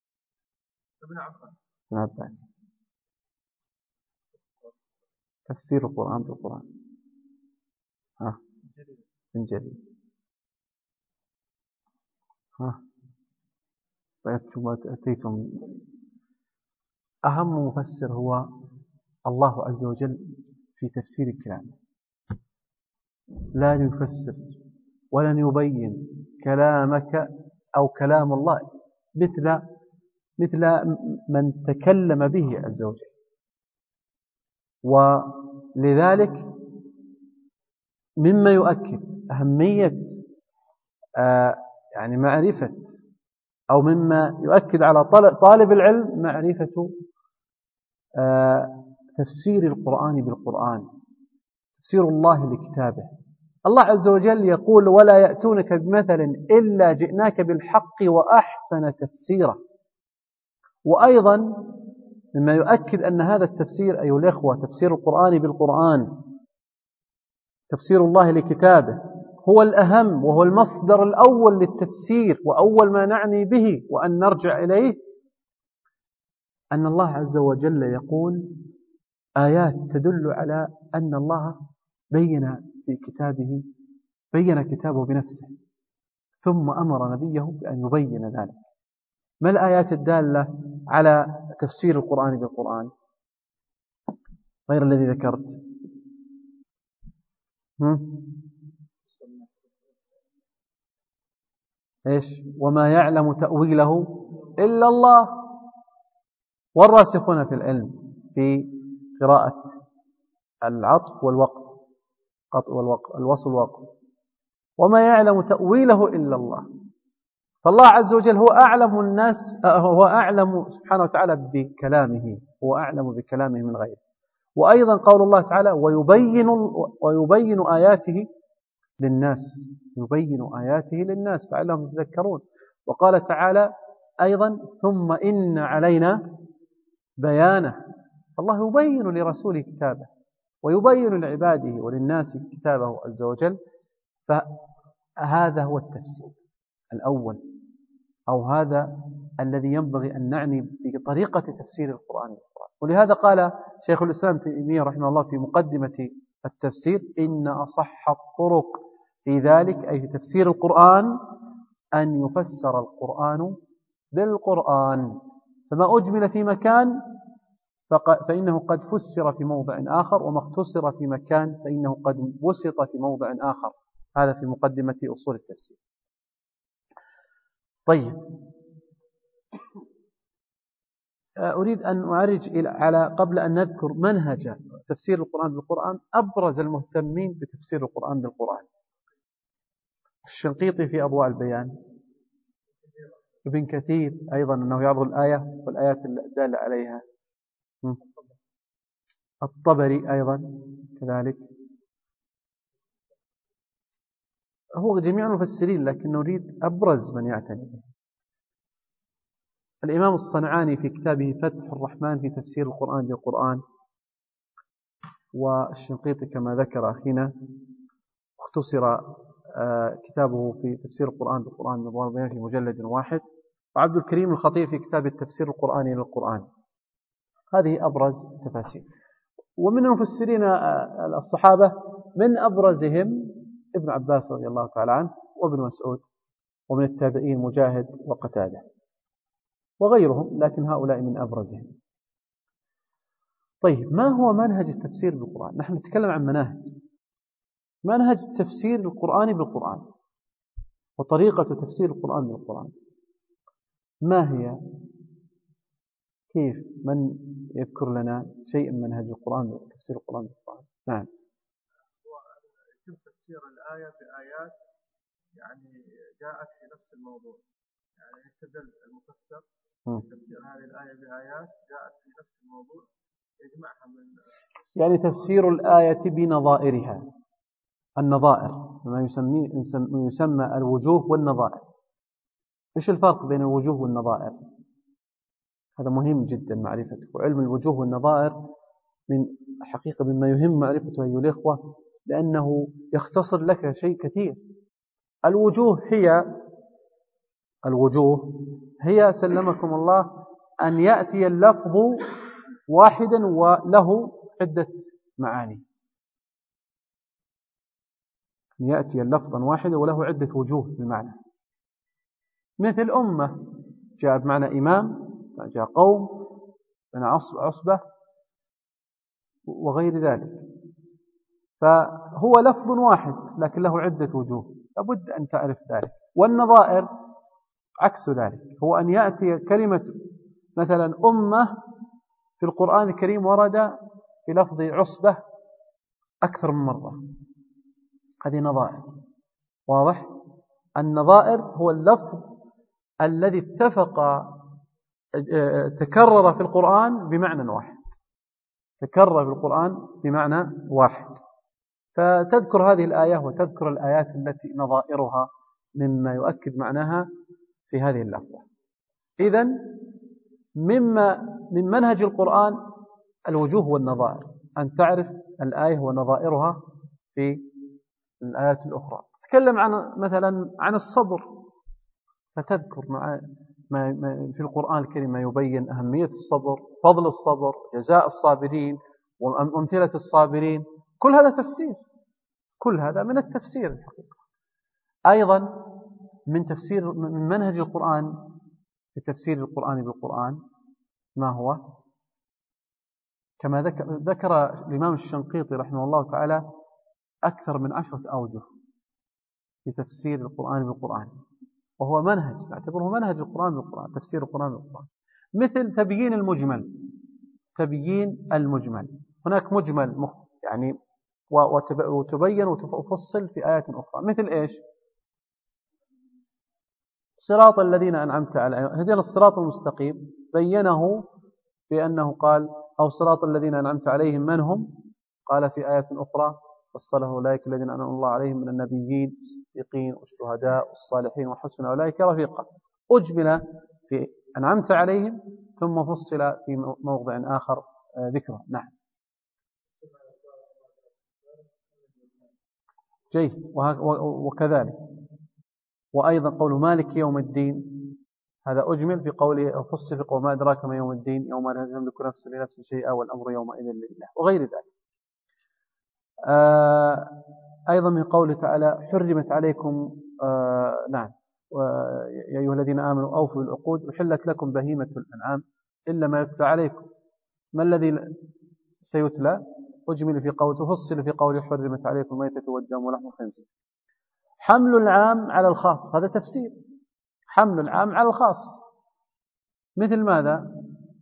ابن عباس. تفسير القرآن بالقرآن. من جرير. طيب، ثم أتيتم. أهم مفسر هو الله عز وجل في تفسير الكلام. لا يفسر ولن يبين كلامك أو كلام الله مثل من تكلم به عز وجل. ولذلك مما يؤكد أهمية يعني معرفة، أو مما يؤكد على طالب العلم معرفة تفسير القرآن بالقرآن، تفسير الله لكتابه. الله عز وجل يقول: ولا يأتونك بمثل إلا جئناك بالحق وأحسن تفسيرا. وأيضا مما يؤكد أن هذا التفسير أيها الإخوة، تفسير القرآن بالقرآن، تفسير الله لكتابه، هو الأهم وهو المصدر الأول للتفسير، وأول ما نعني به وأن نرجع إليه أن الله عز وجل يقول آيات تدل على أن الله بين كتابه بنفسه، ثم أمر نبيه بأن يبين ذلك. ما الآيات الدالة على تفسير القرآن بالقرآن غير الذي ذكرت؟ إيش؟ وما يعلم تأويله إلا الله، والراسخون في العلم في قراءة العطف والوقف، الوصل والوقف، وما يعلم تأويله إلا الله. فالله عز وجل هو أعلم الناس، هو أعلم سبحانه وتعالى بكلامه، هو أعلم بكلامه من غيره. وأيضا قول الله تعالى: ويبين آياته للناس، يبين آياته للناس لعلهم يتذكرون. وقال تعالى أيضا: ثم إن علينا بيانه. الله يبين لرسوله كتابه، ويبين لعباده وللناس كتابه عز وجل. فهذا هو التفسير الأول، أو هذا الذي ينبغي أن نعني بطريقة تفسير القرآن. ولهذا قال شيخ الإسلام تيمية رحمه الله في مقدمة التفسير: إن أصح الطرق في ذلك، أي في تفسير القرآن، أن يفسر القرآن بالقرآن، فما أجمل في مكان فإنه قد فسر في موضع آخر، وما اختصر في مكان فإنه قد بسط في موضع آخر. هذا في مقدمة أصول التفسير. طيب، أريد أن أعرج قبل أن نذكر منهج تفسير القرآن بالقرآن، أبرز المهتمين بتفسير القرآن بالقرآن الشنقيطي في أضواء البيان، ابن كثير أيضا أنه يعرض الآية والآيات الدالة عليها، الطبري أيضا كذلك. هو جميع المفسرين، لكن نريد أبرز من يعتني به. الإمام الصنعاني في كتابه فتح الرحمن في تفسير القرآن بالقرآن، والشنقيطي كما ذكر أخينا اختصر كتابه في تفسير القرآن بالقرآن نظام البيان في مجلد واحد، وعبد الكريم الخطيب في كتاب التفسير القرآني للقرآن. هذه أبرز التفاسير. ومن المفسرين الصحابة من أبرزهم ابن عباس رضي الله تعالى عنه، وابن مسعود، ومن التابعين مجاهد وقتادة وغيرهم، لكن هؤلاء من أبرزهم. طيب ما هو منهج التفسير بالقرآن؟ نحن نتكلم عن منهج تفسير القرآن بالقرآن وطريقة تفسير القرآن بالقرآن ما هي؟ كيف؟ من يذكر لنا شيء من منهج القرآن وتفسير القرآن بالقرآن؟ نعم. يتم تفسير الآية بآيات يعني جاءت في نفس الموضوع، يعني يستدل المفسر تفسير هذه الآية بآيات جاءت في نفس الموضوع يجمعها من يعني تفسير الآية بنظائرها، النظائر ما يسمى الوجوه والنظائر. إيش الفرق بين الوجوه والنظائر؟ هذا مهم جدا معرفته، وعلم الوجوه والنظائر من حقيقة مما يهم معرفته أيها الإخوة، لأنه يختصر لك شيء كثير. الوجوه هي سلمكم الله أن يأتي اللفظ واحدا وله عدة معاني، أن يأتي اللفظا واحدا وله عدة وجوه في المعنى. مثل أمة جاء بمعنى إمام، جاء قوم، بمعنى عصبة وغير ذلك، فهو لفظ واحد لكن له عدة وجوه، لابد أن تعرف ذلك. والنظائر عكس ذلك، هو أن يأتي كلمة مثلا أمة في القرآن الكريم ورد في لفظ عصبة أكثر من مرة، هذه نظائر. واضح؟ النظائر هو اللفظ الذي تكرر في القرآن بمعنى واحد، تكرر في القرآن بمعنى واحد، فتذكر هذه الآية وتذكر الآيات التي نظائرها مما يؤكد معناها في هذه اللفظة. إذن من منهج القرآن الوجوه والنظائر، أن تعرف الآية ونظائرها في الآيات الأخرى. تتكلم مثلا عن الصبر، فتذكر ما في القرآن الكريم ما يبين أهمية الصبر، فضل الصبر، جزاء الصابرين، وأمثلة الصابرين. كل هذا تفسير، كل هذا من التفسير الحقيقة. أيضا من منهج القرآن في تفسير القرآن بالقرآن ما هو؟ كما ذكر الإمام الشنقيطي رحمه الله تعالى أكثر من 10 أوجه في تفسير القرآن بالقرآن، وهو منهج نعتبره منهج القرآن بالقرآن، تفسير القرآن بالقرآن. مثل تبيين المجمل، هناك مجمل يعني وتبين وتفصل في آيات أخرى. مثل إيش؟ صراط الذين أنعمت عليهم، هدينا الصراط المستقيم، بينه بأنه قال أو صراط الذين أنعمت عليهم من هم؟ قال في آيات أخرى فصله أولئك الذين أنعم الله عليهم من النبيين والصديقين والشهداء والصالحين وحسن أولئك رفيقا. أجمل في أنعمت عليهم ثم فصل في موضع آخر ذكره. نعم جيد. وكذلك وأيضا قول مالك يوم الدين، هذا أجمل في قوله فصل في قول ما أدراك ما يوم الدين يوم لا تملك نفس لنفس شيئا والأمر يومئذ لله وغير ذلك. أيضا من قوله تعالى حرمت عليكم نعم يا أيها الذين آمنوا أوفوا بالعقود أحلت لكم بهيمة الأنعام إلا ما يتلى عليكم. ما الذي سيتلى؟ أجمل في قوله تفصل في قوله حرمت عليكم الميتة والدم ولحم الخنزير. حمل العام على الخاص، هذا تفسير. حمل العام على الخاص مثل ماذا؟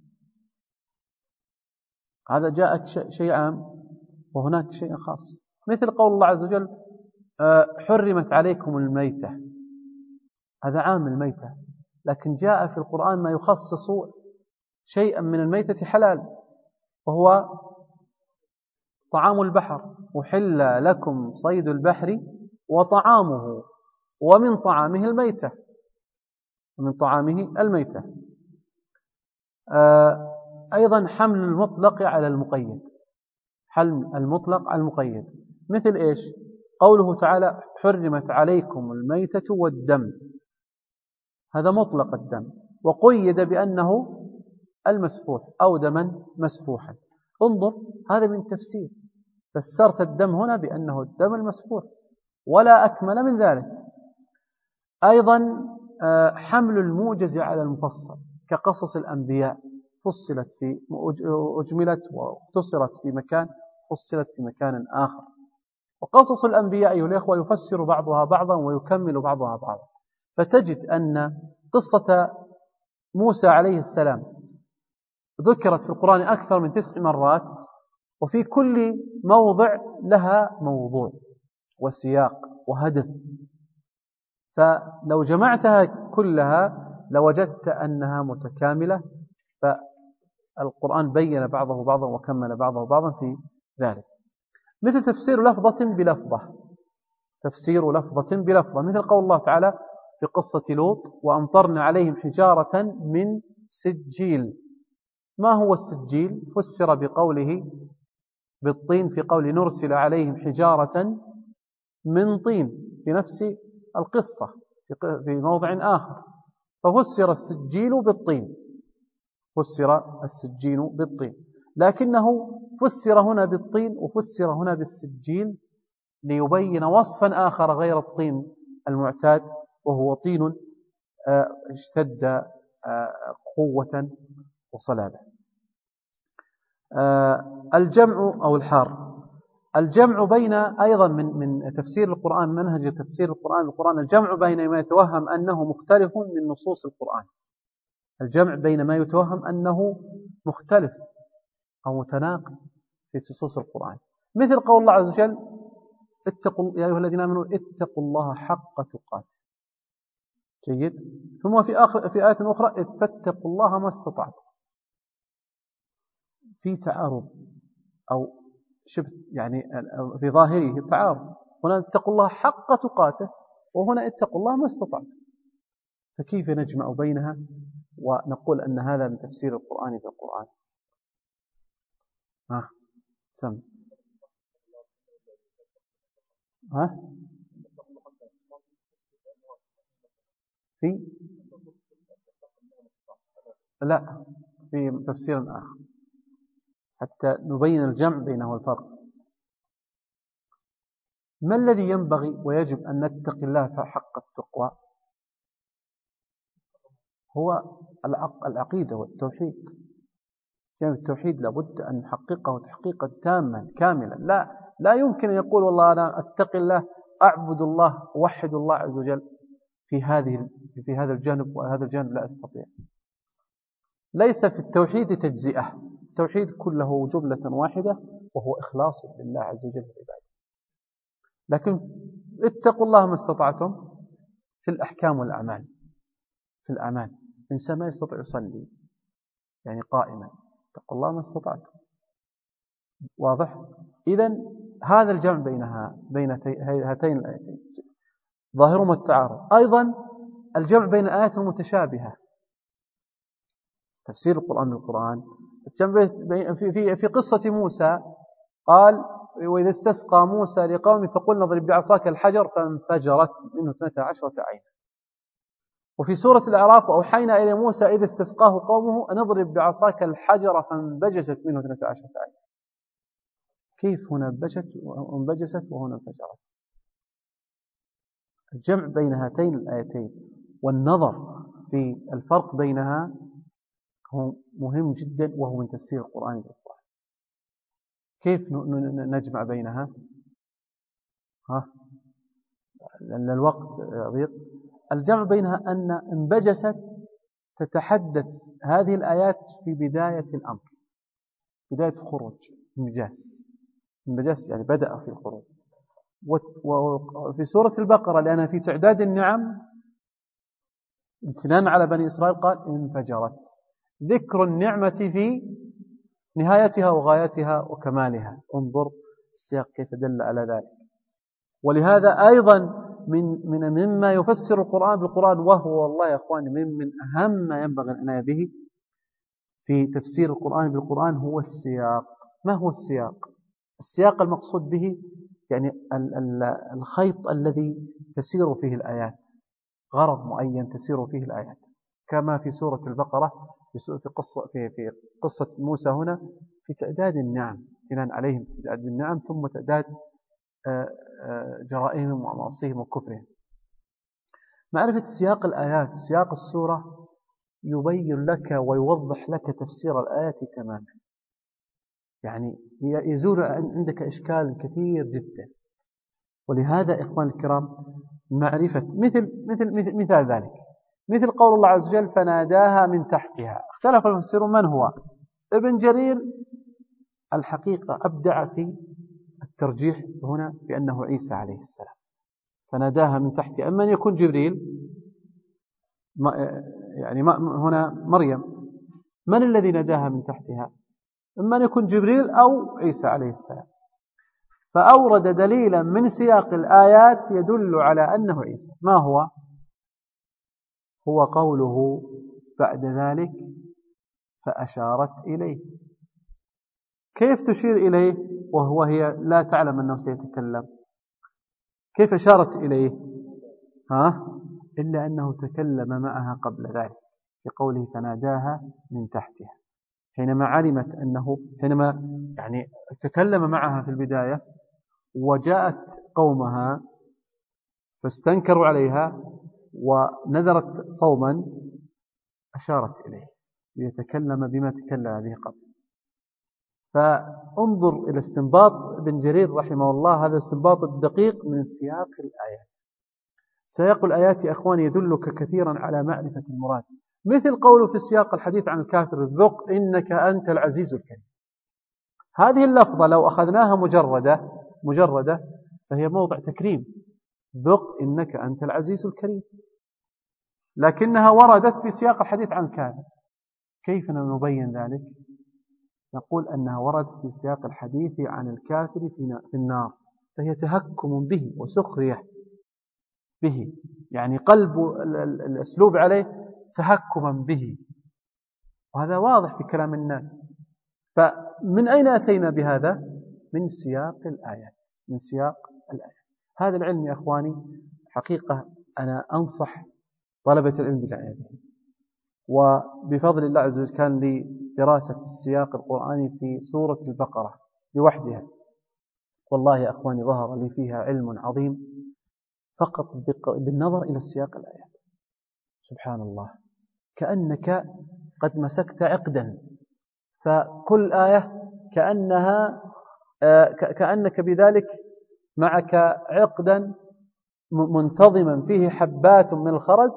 هذا جاءك شيء عام وهناك شيء خاص، مثل قول الله عز وجل حرمت عليكم الميتة، هذا عام الميتة، لكن جاء في القرآن ما يخصص شيئا من الميتة حلال، وهو طعام البحر، أحل لكم صيد البحر وطعامه ومن طعامه الميتة، أيضا حمل المطلق على المقيد، حمل المطلق على المقيد مثل إيش؟ قوله تعالى حرمت عليكم الميتة والدم، هذا مطلق الدم وقيد بأنه المسفوح أو دما مسفوحا. انظر هذا من تفسير، فسرت الدم هنا بأنه الدم المسفوح ولا أكمل من ذلك. أيضا حمل الموجز على المفصل كقصص الأنبياء فصلت في أجملت واختصرت في مكان، فصلت في مكان آخر. وقصص الأنبياء أيها الأخوة يفسر بعضها بعضا ويكمل بعضها بعضا. فتجد أن قصة موسى عليه السلام ذكرت في القرآن أكثر من 9 مرات، وفي كل موضع لها موضوع وسياق وهدف. فلو جمعتها كلها لوجدت أنها متكاملة، فالقرآن بين بعضه بعضا وكمل بعضه بعضا في ذلك. مثل تفسير لفظة بلفظة، تفسير لفظة بلفظة، مثل قول الله تعالى في قصة لوط: وأمطرنا عليهم حجارة من سجيل. ما هو السجيل؟ فسر بقوله بالطين في قول نرسل عليهم حجارة من طين في نفس القصة في موضع آخر، ففسر السجيل بالطين، فسر السجين بالطين، لكنه فسر هنا بالطين وفسر هنا بالسجيل ليبين وصفا آخر غير الطين المعتاد، وهو طين اشتد قوة وصلابة. الجمع أو الحار، الجمع بين أيضا من تفسير القرآن، منهج تفسير القرآن الجمع بين ما يتوهم أنه مختلف من نصوص القرآن، الجمع بين ما يتوهم أنه مختلف أو متناقض في نصوص القرآن، مثل قول الله عز وجل: اتقوا يا أيها الذين آمنوا اتقوا الله حق تقاته. جيد. ثم في آية أخرى: فاتقوا الله ما استطعتم. في تعارض أو شبه يعني في ظاهره تعارض، هنا اتقوا الله حق تقاته وهنا اتقوا الله ما استطعتم، فكيف نجمع بينها ونقول أن هذا من تفسير القرآن بالقرآن؟ سم في لا في تفسير آخر حتى نبين الجمع بينه والفرق. ما الذي ينبغي ويجب أن نتقي الله حق التقوى؟ هو العقيدة والتوحيد. يعني التوحيد لابد أن نحققه تحقيقا تاما كاملا، لا يمكن أن يقول والله أنا أتقي الله أعبد الله أوحد الله عز وجل في هذا الجانب وهذا الجانب لا أستطيع. ليس في التوحيد تجزئة، التوحيد كله جملة واحدة وهو إخلاص لله عز وجل في العبادة. لكن اتقوا الله ما استطعتم في الأحكام والأعمال. في الأعمال إنسان ما يستطيع يصلي يعني قائما، اتقوا الله ما استطعتم. واضح؟ إذن هذا الجمع بين هاتين الآيتين ظاهرهما التعارض. أيضا الجمع بين الآيات المتشابهة، تفسير القرآن بالقرآن. في قصة موسى قال: وإذا استسقى موسى لقومه فقلنا اضرب بعصاك الحجر فانفجرت منه 12 عينا. وفي سورة الأعراف: وأوحينا إلى موسى إذا استسقاه قومه أن اضرب بعصاك الحجر فانبجست منه 12 عينا. كيف هنا انبجست وهنا انفجرت؟ الجمع بين هاتين الآيتين والنظر في الفرق بينها هو مهم جدا، وهو من تفسير القرآن بالقرآن. كيف نجمع بينها؟ لأن الوقت ضيق. الجمع بينها أن انبجست تتحدث هذه الآيات في بداية الأمر، بداية خروج انبجاس يعني بدأ في الخروج. وفي سورة البقرة لأنها في تعداد النعم امتنان على بني إسرائيل قال انفجرت، ذكر النعمة في نهايتها وغايتها وكمالها. انظر السياق كيف دل على ذلك. ولهذا أيضا مما يفسر القرآن بالقرآن، وهو والله يا أخواني من أهم ما ينبغي العناية به في تفسير القرآن بالقرآن هو السياق. ما هو السياق؟ السياق المقصود به يعني الخيط الذي تسير فيه الآيات، غرض معين تسير فيه الآيات، كما في سورة البقرة في قصة موسى هنا في تعداد النعم، امتنان عليهم تعداد النعم ثم تعداد جرائمهم ومعاصيهم وكفرهم. معرفة سياق الآيات، سياق السورة يبين لك ويوضح لك تفسير الآيات تماما، يعني يزول عندك إشكال كثير جدا. ولهذا إخوان الكرام معرفة مثال ذلك، مثل قول الله عز وجل فناداها من تحتها. اختلف المفسرون من هو. ابن جرير الحقيقة أبدع في الترجيح هنا بأنه عيسى عليه السلام. فناداها من تحتها، أما أن يكون جبريل يعني هنا مريم، من الذي ناداها من تحتها؟ إما أن يكون جبريل أو عيسى عليه السلام. فأورد دليلا من سياق الآيات يدل على أنه عيسى. ما هو؟ هو قوله بعد ذلك فأشارت إليه. كيف تشير إليه وهي لا تعلم أنه سيتكلم؟ كيف أشارت إليه؟ إلا أنه تكلم معها قبل ذلك بقوله فناداها من تحتها. حينما علمت أنه يعني تكلم معها في البداية، وجاءت قومها فاستنكروا عليها ونذرت صوما، أشارت إليه ليتكلم بما تكلم به قبل. فانظر إلى استنباط ابن جرير رحمه الله، هذا الاستنباط الدقيق من سياق الآيات. سياق الآيات يا أخواني يدلك كثيرا على معرفة المراد، مثل قوله في السياق الحديث عن الكافر ذق إنك أنت العزيز الكريم. هذه اللفظة لو أخذناها مجردة فهي موضع تكريم، ذق إنك أنت العزيز الكريم، لكنها وردت في سياق الحديث عن الكافر. كيف نبين ذلك؟ نقول أنها وردت في سياق الحديث عن الكافر في النار، فهي تهكم به وسخرية به، يعني قلب الأسلوب عليه تهكما به، وهذا واضح في كلام الناس. فمن أين أتينا بهذا؟ من سياق الآيات. هذا العلم يا أخواني حقيقة أنا أنصح طلبة العلم بالعناية، وبفضل الله عز وجل كان لي دراسة في السياق القرآني في سورة البقرة لوحدها، والله يا أخواني ظهر لي فيها علم عظيم فقط بالنظر إلى السياق الآيات. سبحان الله، كأنك قد مسكت عقدا، فكل آية كأنك بذلك معك عقدا منتظما فيه حبات من الخرز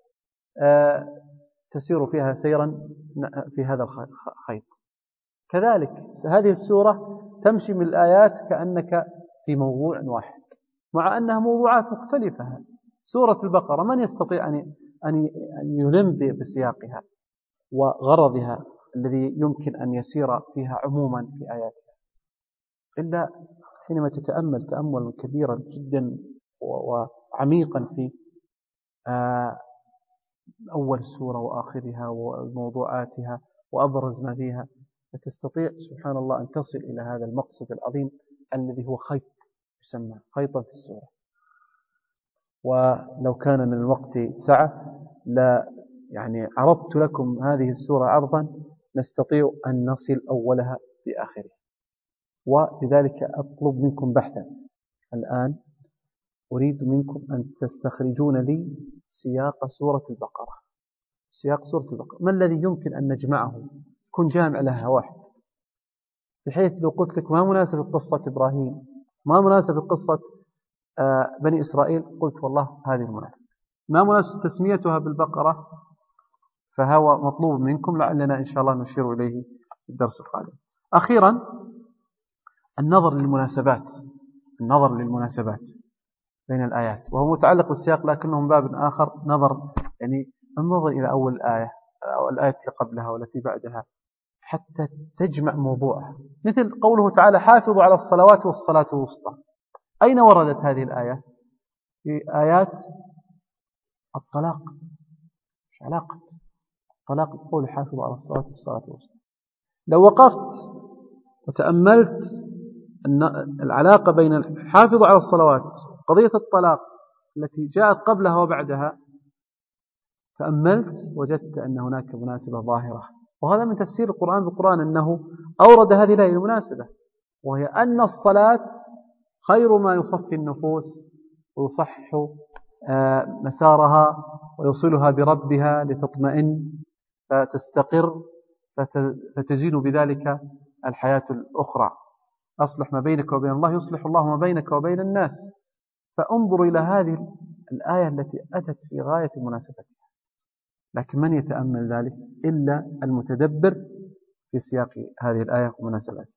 تسير فيها سيرا في هذا الخيط. كذلك هذه السورة تمشي من الآيات كأنك في موضوع واحد، مع أنها موضوعات مختلفة. سورة البقرة من يستطيع أن يلم بسياقها وغرضها الذي يمكن أن يسير فيها عموما في آياتها، إلا حينما تتأمل تأمل كبيرا جدا وعميقا في أول السورة وآخرها وموضوعاتها وأبرز ما فيها، فتستطيع سبحان الله أن تصل إلى هذا المقصد العظيم الذي هو خيط، يسمى خيطا في السورة. ولو كان من الوقت سعة لا يعني عرضت لكم هذه السورة عرضا نستطيع أن نصل أولها بآخرها. ولذلك أطلب منكم بحثا الآن، أريد منكم أن تستخرجون لي سياق سورة البقرة. ما الذي يمكن أن نجمعه يكون جامع لها واحد، بحيث لو قلت لك ما مناسب قصة إبراهيم، ما مناسب قصة بني إسرائيل، قلت والله هذه المناسبة. ما مناسب تسميتها بالبقرة، فهو مطلوب منكم، لعلنا إن شاء الله نشير إليه في الدرس القادم. أخيرا النظر للمناسبات بين الآيات، وهو متعلق بالسياق لكنه من باب آخر، يعني النظر إلى أول الآية أو الآية اللي قبلها والتي بعدها حتى تجمع موضوعها. مثل قوله تعالى حافظوا على الصلوات والصلاة الوسطى. أين وردت هذه الآية؟ في آيات الطلاق. مش علاقة الطلاق بقول حافظوا على الصلاة والصلاة الوسطى؟ لو وقفت وتأملت العلاقة بين الحافظ على الصلوات وقضية الطلاق التي جاءت قبلها وبعدها، تأملت وجدت أن هناك مناسبة ظاهرة. وهذا من تفسير القرآن بالقرآن أنه أورد هذه الآية المناسبة، وهي أن الصلاة خير ما يصفي النفوس ويصح مسارها ويوصلها بربها لتطمئن فتستقر فتزين بذلك الحياة الأخرى. أصلح ما بينك وبين الله يصلح الله ما بينك وبين الناس. فانظروا إلى هذه الآية التي أتت في غاية مناسبتها، لكن من يتأمل ذلك إلا المتدبر في سياق هذه الآية ومناسبتها.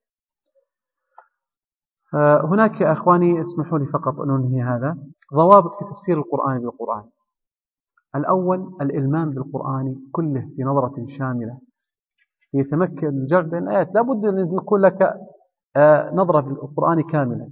هناك يا أخواني اسمحوا لي فقط أن أنهي هذا ضوابط في تفسير القرآن بالقرآن. الأول الإلمام بالقرآن كله بنظرة شاملة يتمكن الجمع بين الآيات. لا بد أن يكون لك نظرة بالقرآن كاملة.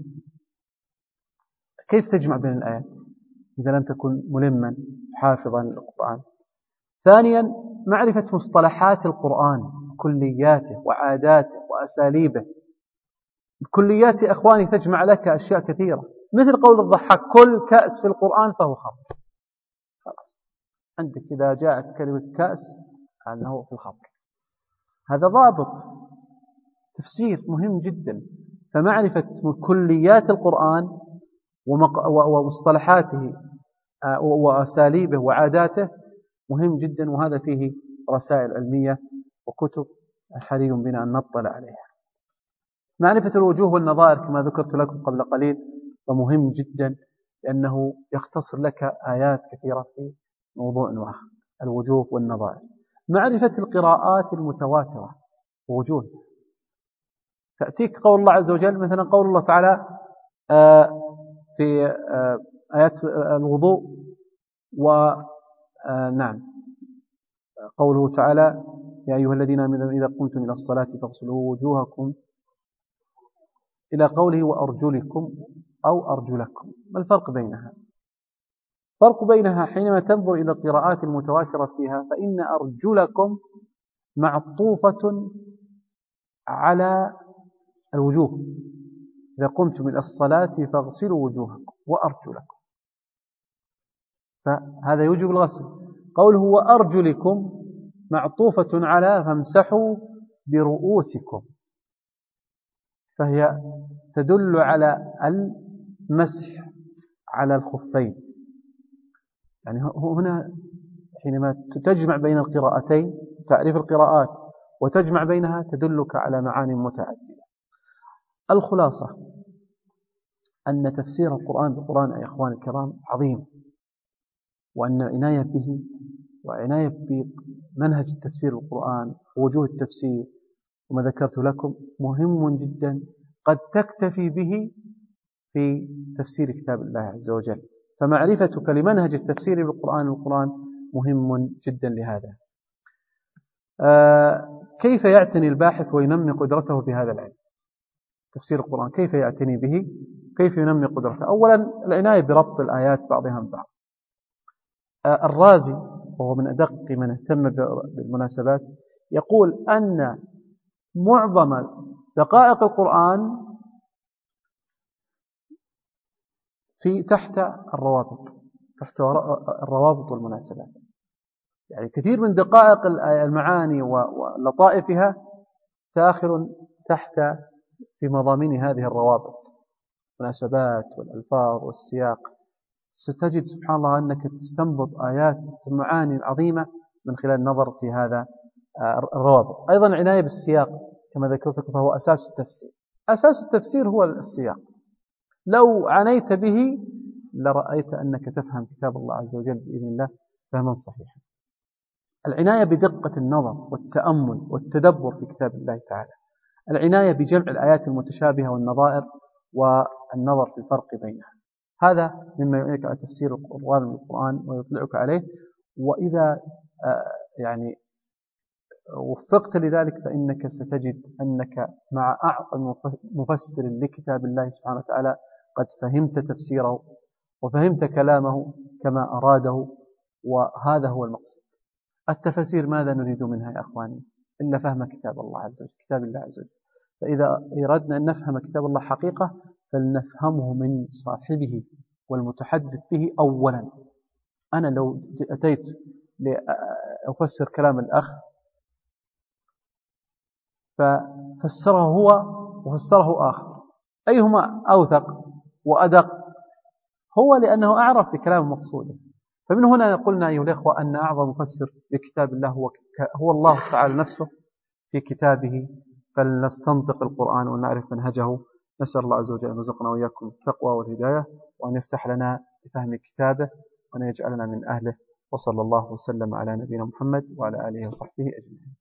كيف تجمع بين الآيات إذا لم تكن ملما حافظا للقرآن؟ ثانيا معرفة مصطلحات القرآن، كلياته وعاداته وأساليبه. الكليات يا أخواني تجمع لك أشياء كثيرة، مثل قول الضحاك كل كأس في القرآن فهو خمر. خلاص عندك إذا جاءت كلمة كأس أنه في الخمر، هذا ضابط تفسير مهم جدا. فمعرفة كليات القرآن ومصطلحاته وأساليبه وعاداته مهم جدا، وهذا فيه رسائل علمية وكتب حري بنا أن نطلع عليها. معرفة الوجوه والنظائر كما ذكرت لكم قبل قليل ومهم جدا، لأنه يختصر لك آيات كثيرة في موضوع واحد، الوجوه والنظائر. معرفة القراءات المتواترة ووجوه، تأتيك قول الله عز وجل مثلا قول الله تعالى في آيات الوضوء، ونعم قوله تعالى يا أيها الذين آمنوا إذا قمتم إلى الصلاة فاغسلوا وجوهكم إلى قوله وأرجلكم أو أرجلكم. ما الفرق بينها؟ فرق بينها حينما تنظر إلى القراءات المتواترة فيها فإن أرجلكم معطوفة على الوجوه، إذا قمتم إلى الصلاة فاغسلوا وجوهكم وأرجلكم، فهذا يوجب الغسل. قوله وأرجلكم معطوفة على فامسحوا برؤوسكم، فهي تدل على المسح على الخفين. يعني هنا حينما تجمع بين القراءتين تعريف القراءات وتجمع بينها تدلك على معاني متعددة. الخلاصة أن تفسير القرآن بالقرآن يا إخواني الكرام عظيم، وأن العناية به وعناية بمنهج التفسير بالقرآن ووجوه التفسير وما ذكرت لكم مهم جدا، قد تكتفي به في تفسير كتاب الله عز وجل. فمعرفتك لمنهج التفسير بالقرآن والقرآن مهم جدا لهذا. كيف يعتني الباحث وينمي قدرته بهذا العلم؟ تفسير القرآن كيف يعتني به؟ كيف ينمي قدرته؟ أولا العناية بربط الآيات بعضها ببعض. الرازي وهو من أدق من اهتم بالمناسبات يقول أن معظم دقائق القرآن في تحت الروابط والمناسبات. يعني كثير من دقائق المعاني ولطائفها داخل تحت في مضامين هذه الروابط، المناسبات والألفاظ والسياق. ستجد سبحان الله أنك تستنبط آيات معاني عظيمة من خلال النظر في هذا الروابط. أيضا عناية بالسياق كما ذكرت لكم فهو أساس التفسير. أساس التفسير هو السياق، لو عنيت به لرأيت أنك تفهم كتاب الله عز وجل بإذن الله فهما صحيحا. العناية بدقة النظر والتأمل والتدبر في كتاب الله تعالى، العناية بجمع الآيات المتشابهة والنظائر والنظر في الفرق بينها، هذا مما يعينك على تفسير القرآن ويطلعك عليه. وإذا يعني وفقت لذلك فإنك ستجد أنك مع أعظم مفسر لكتاب الله سبحانه وتعالى قد فهمت تفسيره وفهمت كلامه كما أراده، وهذا هو المقصود. التفسير ماذا نريد منها يا أخواني إلا فهم كتاب الله عز وجل، كتاب الله عز وجل. فإذا أردنا أن نفهم كتاب الله حقيقة فلنفهمه من صاحبه والمتحدث به أولا. أنا لو أتيت لأفسر كلام الأخ ففسره هو وفسره آخر، أيهما أوثق وأدق؟ هو، لأنه أعرف بكلام مقصوده. فمن هنا قلنا أيها الأخوة أن أعظم مفسر لكتاب الله هو الله تعالى نفسه في كتابه، فلنستنطق القرآن ونعرف منهجه. نسأل الله عز وجل أن يرزقنا وإياكم التقوى والهداية، وأن يفتح لنا بفهم كتابه، وأن يجعلنا من أهله. وصلى الله وسلم على نبينا محمد وعلى آله وصحبه أجمعين.